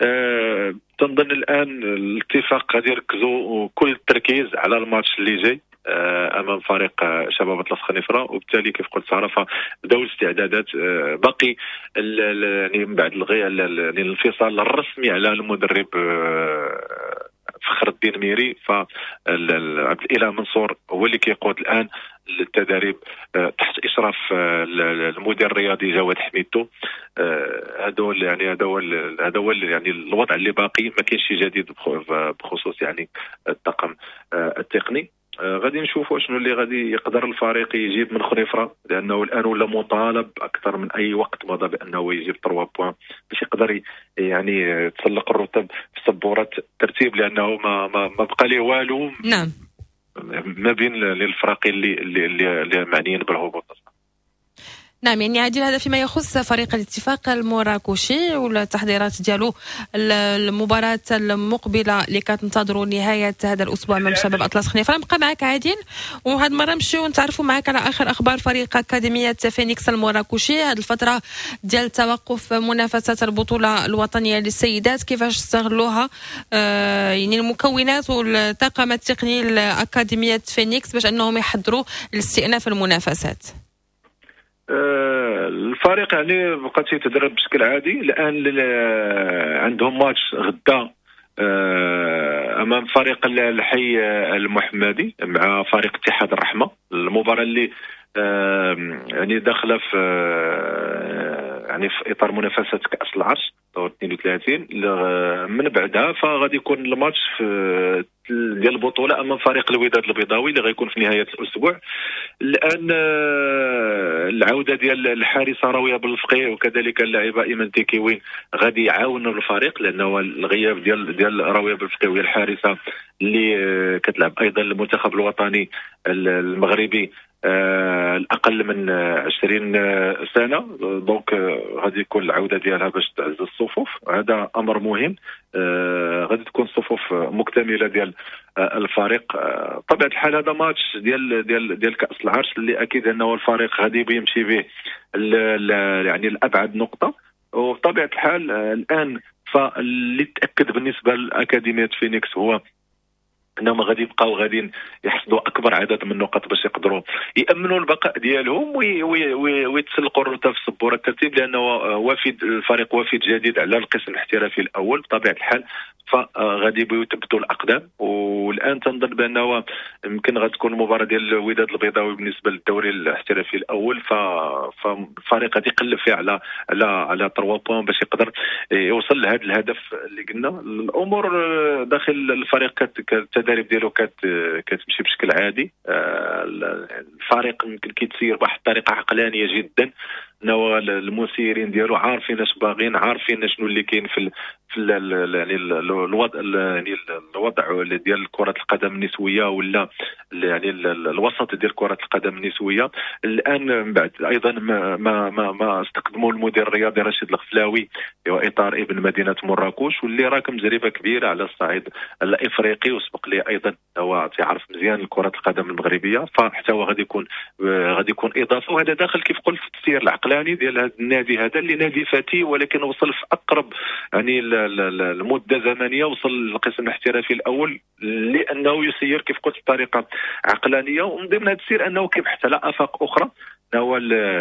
تنظن الان الاتفاق غادي يركزوا كل التركيز على الماتش اللي جاي امام فريق شباب اطلس خنيفره، وبالتالي كيف قلت ساره فبداو الاستعدادات. باقي يعني من بعد الغي يعني الانفصال الرسمي على المدرب فخر الدين ميري، فعبد الاله منصور هو اللي كيقود الان التدريب تحت اشراف المدير الرياضي جواد حميدتو. هذا هو يعني هذا هو هذا هو يعني الوضع اللي باقي، ما كاينش شي جديد بخصوص يعني الطاقم التقني. غادي نشوفوا شنو اللي غادي يقدر الفريق يجيب من خنيفره، لانه الان ولا مطالب اكثر من اي وقت مضى بانه يجيب ثلاثة بوان باش يقدر يعني تسلق الرتب في سبوره الترتيب، لانه ما ما, ما بقى ليه والو نعم ما بين للفرق اللي اللي اللي, اللي معنيين بالهبوط. نعم، يعني عادل هذا فيما يخص فريق الاتفاق المراكشي والتحضيرات ديالو المباراة المقبلة اللي كتنتظروا نهاية هذا الأسبوع أمام شباب أطلس خنيفرة. نبقى معك عادل، وهذه المرة نمشيو نتعرفوا معك على آخر أخبار فريق أكاديمية فينيكس المراكشي. هذه الفترة ديال توقف منافسات البطولة الوطنية للسيدات كيفاش استغلوها آه يعني المكونات والطاقم التقني لأكاديمية فينيكس باش أنهم يحضروا لاستئناف المنافسات. الفريق يعني بقى تيتدرب بشكل عادي الان. عندهم ماتش غدا امام فريق الحي المحمدي مع فريق اتحاد الرحمه. المباراه اللي يعني داخله في يعني في اطار منافسه كاس العرش دور اثنين وثلاثين. من بعدها فغادي يكون الماتش في ديال البطوله امام فريق الوداد البيضاوي اللي غيكون في نهايه الاسبوع. الان العوده ديال الحارسه راويه بالفقيه وكذلك اللاعبه ايمان تيكيوين غادي يعاونوا الفريق، لانه الغياب ديال ديال راويه بالفقيه وهي الحارسه اللي كتلعب ايضا المنتخب الوطني المغربي آه الأقل من عشرين سنة. دونك آه غادي يكون العودة ديالها باش تعزز الصفوف، هذا أمر مهم. آه غادي تكون صفوف مكتملة ديال آه الفريق. آه طبيعة الحال هذا ماتش ديال ديال ديال كأس العرش اللي أكيد أنه الفريق غادي يمشي به يعني الأبعد نقطة. وبطبيعة الحال آه الآن فاللي تأكد بالنسبة لأكاديمية فينيكس هو انهم غادي يبقاو غاديين يحصدوا اكبر عدد من النقط باش يقدروا يامنوا البقاء ديالهم ويتسلقوا الرتب في سبوره الترتيب، لانه وافد الفريق وافد جديد على القسم الاحترافي الاول بطبيعه الحال. فغادي يثبتوا الاقدام. والان تنظن بانه يمكن غتكون المباراه ديال الوداد البيضاوي بالنسبه للدوري الاحترافي الاول. فالفريق غادي يقلب فيه على على على ثلاثة بوين باش يقدر يوصل لهذا الهدف اللي قلنا. الامور داخل الفريق التدريب ديالو كتمشي بشكل عادي. الفريق يمكن كيتسير بواحد الطريقه عقلانيه جدا. انه المسيرين ديالو عارفين اش باغيين، عارفين شنو اللي كاين في في يعني الوضع يعني الوضع ديال كره القدم النسويه ولا يعني الوسط ديال كره القدم النسويه. الان من بعد ايضا ما ما ما, ما استقدموا المدير الرياضي رشيد الغفلاوي في اطار ابن مدينه مراكش، واللي راكم تجربه كبيره على الصعيد الافريقي، وسبق لي ايضا هو تعرف مزيان كره القدم المغربيه. فحتى هو غادي يكون غادي يكون اضافه. وهذا داخل كيف قلت في التسيير العقلاني ديال هذا النادي، هذا اللي نادي فتي ولكن وصل في اقرب يعني المده زمنيه وصل للقسم الاحترافي الاول، لانه يسير كيف قلت بطريقه عقلانيه. ومن ضمن هذا السير انه كيبحث على افاق اخرى. هو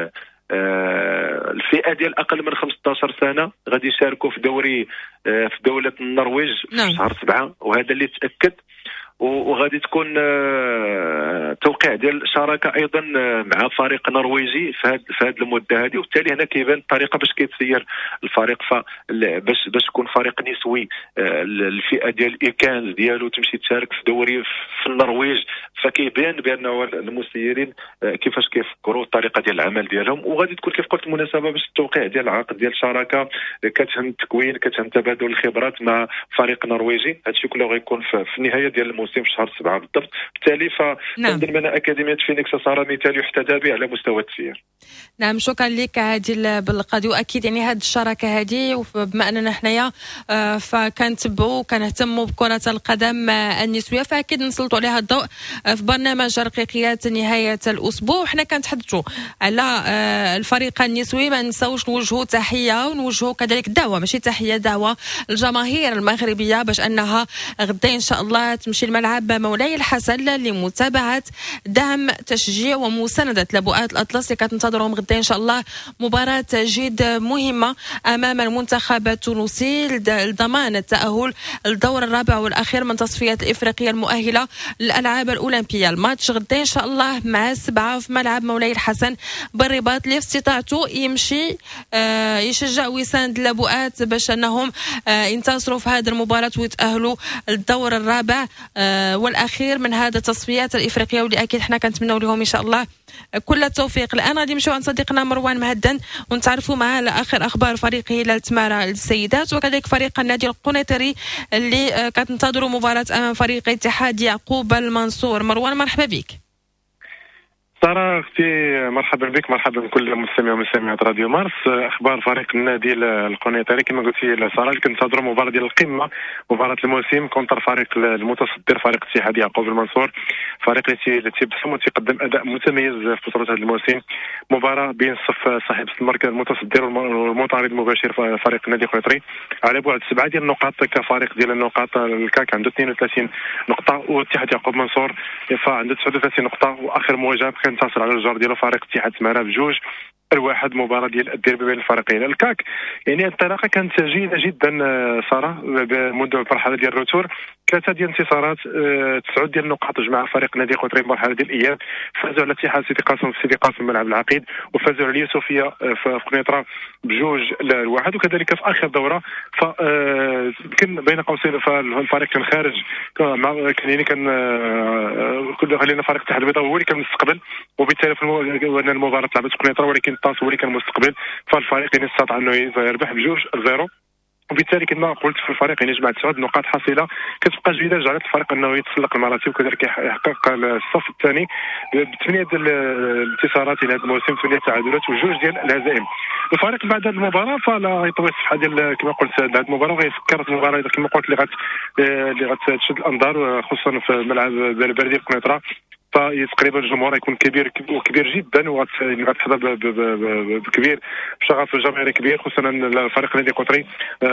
الفئه ديال اقل من خمسة عشر سنه غادي يشاركوا في دوري في دوله النرويج في شهر سبعة، وهذا اللي تاكد. وغادي تكون توقيع ديال شراكه ايضا مع فريق نرويجي في هذه في هذه المده هذه. وبالتالي هنا كيبان الطريقه باش كيتسير الفريق. فباش باش يكون فريق نسوي الفئه ديال الايكان ديالو تمشي تشارك في دوري في النرويج، فكيبان بانه المسيرين كيفاش كيفكروا الطريقه ديال العمل ديالهم. وغادي تكون كيف قلت مناسبه باش التوقيع ديال العقد ديال الشراكه كتهم التكوين كتهم تبادل الخبرات مع فريق نرويجي. هادشي كله غيكون في النهايه ديال الموسم في شهر سبعة بالضبط. بالتالي فنظن من اكاديميه فينيكس صار مثال يحتذى به على مستوى التسيير. نعم، شكرا لك عادل بالقادي. واكيد يعني هذه الشراكه هذه بما اننا حنايا فكنتبعوا وكنهتموا بكره القدم النسويه، فاكيد نسلطوا عليها الضوء في برنامج رقيقيات نهايه الاسبوع. وحنا كنتحدثوا على الفريق النسوي، ما نساوش نوجهوا تحيه ونوجهوا كذلك دعوه، ماشي تحيه، دعوه الجماهير المغربيه باش انها غدا ان شاء الله تمشي الملعب مولاي الحسن لمتابعه دعم تشجيع ومسانده لبؤات الاطلس اللي كتنتظرهم غدا ان شاء الله مباراه جد مهمه امام المنتخب التونسي لضمان التاهل للدور الرابع والاخير من تصفيات الافريقيه المؤهله للالعاب الاولمبيه. الماتش غدا ان شاء الله مع السبعه في ملعب مولاي الحسن بالرباط، اللي في استطاعته يمشي آه يشجع ويساند لبؤات باش انهم آه ينتصروا في هذه المباراه ويتاهلوا للدور الرابع آه والاخير من هذا التصفيات الافريقيه، واللي اكيد حنا كنتمنوا لهم ان شاء الله كل التوفيق. الان غادي نمشيو عند صديقنا مروان مهدن ونتعرفوا معاه على اخر اخبار فريق هلال تمارا للسيدات، وكذلك فريق النادي القنيطري اللي كتنتظروا مباراه امام فريق اتحاد يعقوب المنصور. مروان مرحبا بك. سارة اختي مرحبا بك، مرحبا بكل مستمع ومستمعات راديو مارس. اخبار فريق النادي القنيطري كما قلتي سارة، كنتظروا مباراة ديال القمة، مباراة الموسم كونتر فريق المتصدر فريق اتحاد يعقوب المنصور، فريق اللي تيبسم وتقدم اداء متميز في بطولة هذا الموسم. مباراة بين الصف صاحب المركز المتصدر والمطارد المباشر فريق النادي القنيطري على بعد سبعة ديال النقاط كفريق ديال النقاط. الكاك عنده اثنين وثلاثين نقطة واتحاد يعقوب المنصور عنده تسعة وثلاثين نقطة، واخر مواجهة انتصر على الجار ديالو فريق اتحاد سمارة بجوج الواحد. مباراة ديال الديربي بين الفريقين. الكاك يعني الانطلاقه كانت جيده جدا ساره منذ المرحله ديال الروتور، ثلاثه ديال الانتصارات، تسعه ديال النقاط جمع فريق نادي قطري المرحله ديال الاياب. فازوا على اتحاد سيدي قاسم في سيدي قاسم ملعب العقيد، وفازوا على اليوسفيه في قنيطره بجوج لواحد. وكذلك في اخر دوره ف كان بين قوسين الفريق كان خارج كان يعني كان كنا خلينا فريق اتحاد البيضاء هو اللي كان مستقبل، وبالتالي في المباراه لعبت قنيطره ولكن الطاس هو اللي كان مستقبل، فالفريق يعني استطاع انه يربح بجوج لزيرو. وبالتالي كما قلت في الفريق يعني جمع تسعة نقاط حاصله كتبقى جيده، جعلت الفريق انه يتسلق المراتب وكذلك يحقق الصف الثاني بثمانيه ديال الانتصارات الى هذا الموسم، ثمانيه تعادلات وجوج ديال الهزائم. الفريق بعد هذه المباراه فلا يطوي الصفحه ديال كما قلت هذه المباراه وغيفكر في المباراه كما قلت اللي غت اللي غتشد الانظار خصوصا في ملعب البلديه في قنيطره. فتقريبا الجمهور يكون كبير وكبير جدا وغتحظى بكبير بشغف جماهيري كبير، خصوصا الفريق النادي القطري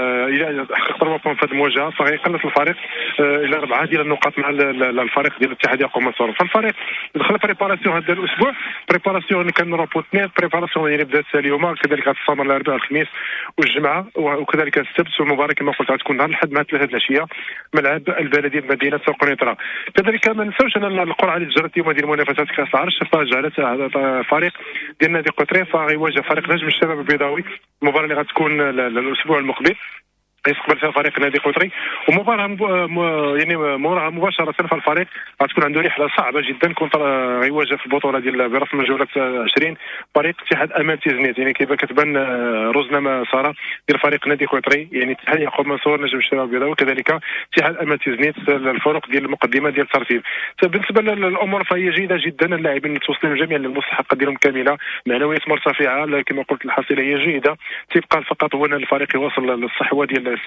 الى حقق اربعه بوان في هذه المواجهه فغيقلص الفريق الى اربعه ديال النقاط مع الفريق ديال الاتحاد يعقوب المنصور. فالفريق دخل بريباراسيون هذا الاسبوع، بريباراسيون اللي كان روبو اثنين، بريباراسيون اللي بدات اليوم كذلك غتستمر الاربعاء الخميس والجمعه وكذلك السبت. والمباراه كما قلت غتكون نهار الاحد مع ثلاثه العشيه ملعب البلديه بمدينه قنيطره. كذلك ما نساوش ان القرعه اللي جرت اليوم ديال منافسات كاس العرش فجعلت هذا فريق ديال نادي قطري فغيواجه فريق نجم الشباب البيضاوي، المباراه اللي غتكون الاسبوع المقبل يستقبل فيها فريق نادي قطري. ومباراه م... يعني موراها مباشره فالفريق غتكون عنده رحله صعبه جدا كنت غيواجه في البطوله ديال برسم الجوله عشرين فريق اتحاد امان تيزنيت. يعني كيف كتبان رزنامه ساره ديال فريق نادي قطري يعني اتحاد يعقوب منصور نجم الشباب البيضاوي وكذلك اتحاد امان تيزنيت الفرق ديال المقدمه ديال الترتيب. بالنسبه للامور فهي جيده جدا، اللاعبين متوصلين جميعا للمستحقات ديالهم كامله، معنويات مرتفعه كما قلت الحصيله هي جيده. تيبقى فقط هو ان الفريق يوصل للصحوه ديال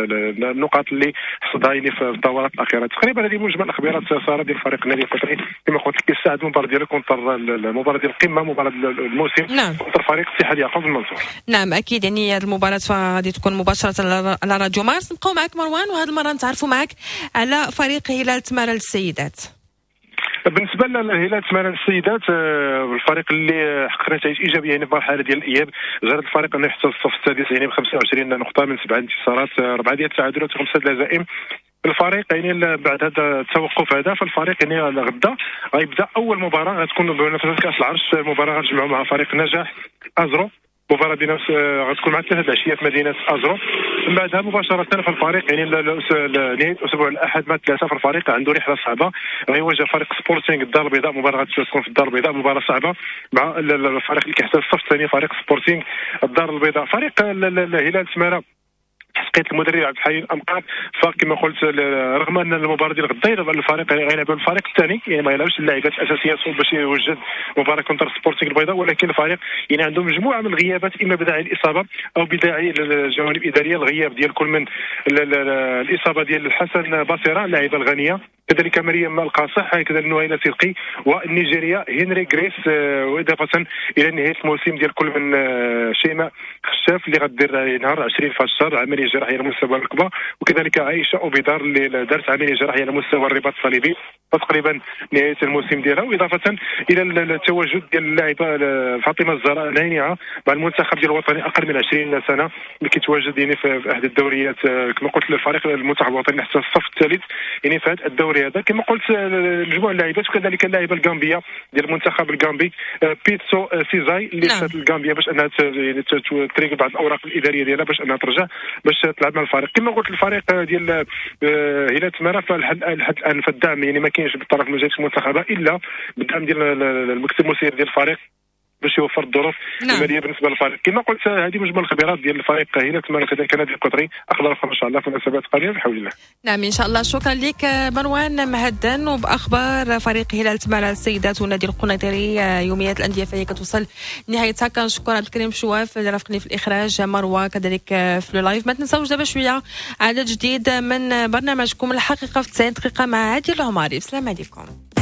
النقاط اللي حصدها يعني في الدورات الاخيره. تقريبا هذه مجمل الاخبارات ساره ديال فريق النادي القطري كما قلت لك كيساعد المباراه ديالو كونتر المباراه ديال القمه مباراه الموسم نعم. كونتر فريق اتحاد يعقوب المنصور. نعم اكيد يعني هذه المباراه غادي تكون مباشره على راديو مارس. نبقاو معك مروان وهذه المره نتعرفوا معك على فريق هلال تمارا للسيدات. بالنسبه للهلال تمارا للسيدات الفريق اللي حقق نتائج ايجابيه يعني في المرحله ديال الاياب، جرد الفريق انه يحتل الصف السادس يعني ب خمسة وعشرين نقطه من سبعه انتصارات، اربعه ديال التعادلات وخمسه ديال الهزائم. الفريق يعني بعد هذا التوقف هذا فالفريق يعني غدا غيبدا اول مباراه غتكون بمنافسه كاس العرش، المباراه غتجمعوا مع فريق نجاح ازرو، مباراة بنفس غتكون مع ثلاثة العشية في مدينة أزرو. من بعدها مباشرة في الفريق يعني نهاية أسبوع الأحد مع ثلاثة في الفريق عنده رحلة صعبة غيواجه فريق سبورتينغ الدار البيضاء، مباراة غتكون في الدار البيضاء مباراة صعبة مع الفريق اللي كيحتل الصف الثاني فريق سبورتينغ الدار البيضاء. فريق الهلال تمارا تحقيق المدرب عبد الحليم الامقار فكما قلت رغم ان المباراه ديال غدا الفريق غيلعب الفريق الثاني يعني ما يلعبش اللاعبات الاساسيات باش يوجد مباراه كونتر سبورتينغ البيضاء، ولكن الفريق يعني عنده مجموعه من الغيابات اما بداعي الاصابه او بداعي الجوانب الاداريه. الغياب ديال كل من الاصابه ديال الحسن باصره اللاعبه الغانيه، كذلك مريم القاصح، كذلك نويله سلقي والنيجيريا هنري غريس، واضافه الى نهايه الموسم ديال كل من شيماء خشاف اللي غدير نهار عشرين في الشهر عمليه جراحيه على مستوى الركبه، وكذلك عائشه اوبيدار اللي دارت عمليه جراحيه على مستوى الرباط الصليبي فتقريبا نهايه الموسم ديالها، واضافه الى التواجد ديال اللاعبه فاطمه الزهراء ناينعه مع المنتخب ديال الوطني اقل من عشرين سنه اللي كيتواجد يعني في احد الدوريات كما قلت الفريق المنتخب الوطني حتى الصف الثالث يعني في هذا الدوري هذا. كما قلت مجموعه اللاعبات وكذلك اللاعبه الغامبيه ديال المنتخب الغامبي بيتسو سيزاي اللي مشات للغامبيا باش انها تريق بعض الاوراق الاداريه ديالها باش انها ترجع باش تلعب مع الفريق. كما قلت الفريق ديال هلال تمارا فالحد الان فالدعم يعني ما كاينش بالطرف من جهه المنتخبه الا بالدعم ديال المكتب المسير ديال الفريق باش يوفر الظروف نعم. الماليه بالنسبه للفريق. كما قلت هذه مجمل الخبرات ديال الفريق هنا تما كذلك نادي القطري اخبار اخرى ان شاء الله في المناسبات القادمه بحول الله. نعم ان شاء الله. شكرا لك مروان مهدن. وباخبار فريق هلال تمارا السيدات ونادي القنيطري يوميات الانديه فهي كتوصل نهايتها. كنشكر عبد الكريم شواف اللي رافقني في الاخراج، مروه كذلك في لو لايف. ما تنساوش دابا شويه عدد جديد من برنامجكم الحقيقه في تسعين دقيقه مع عادل العماري. السلام عليكم.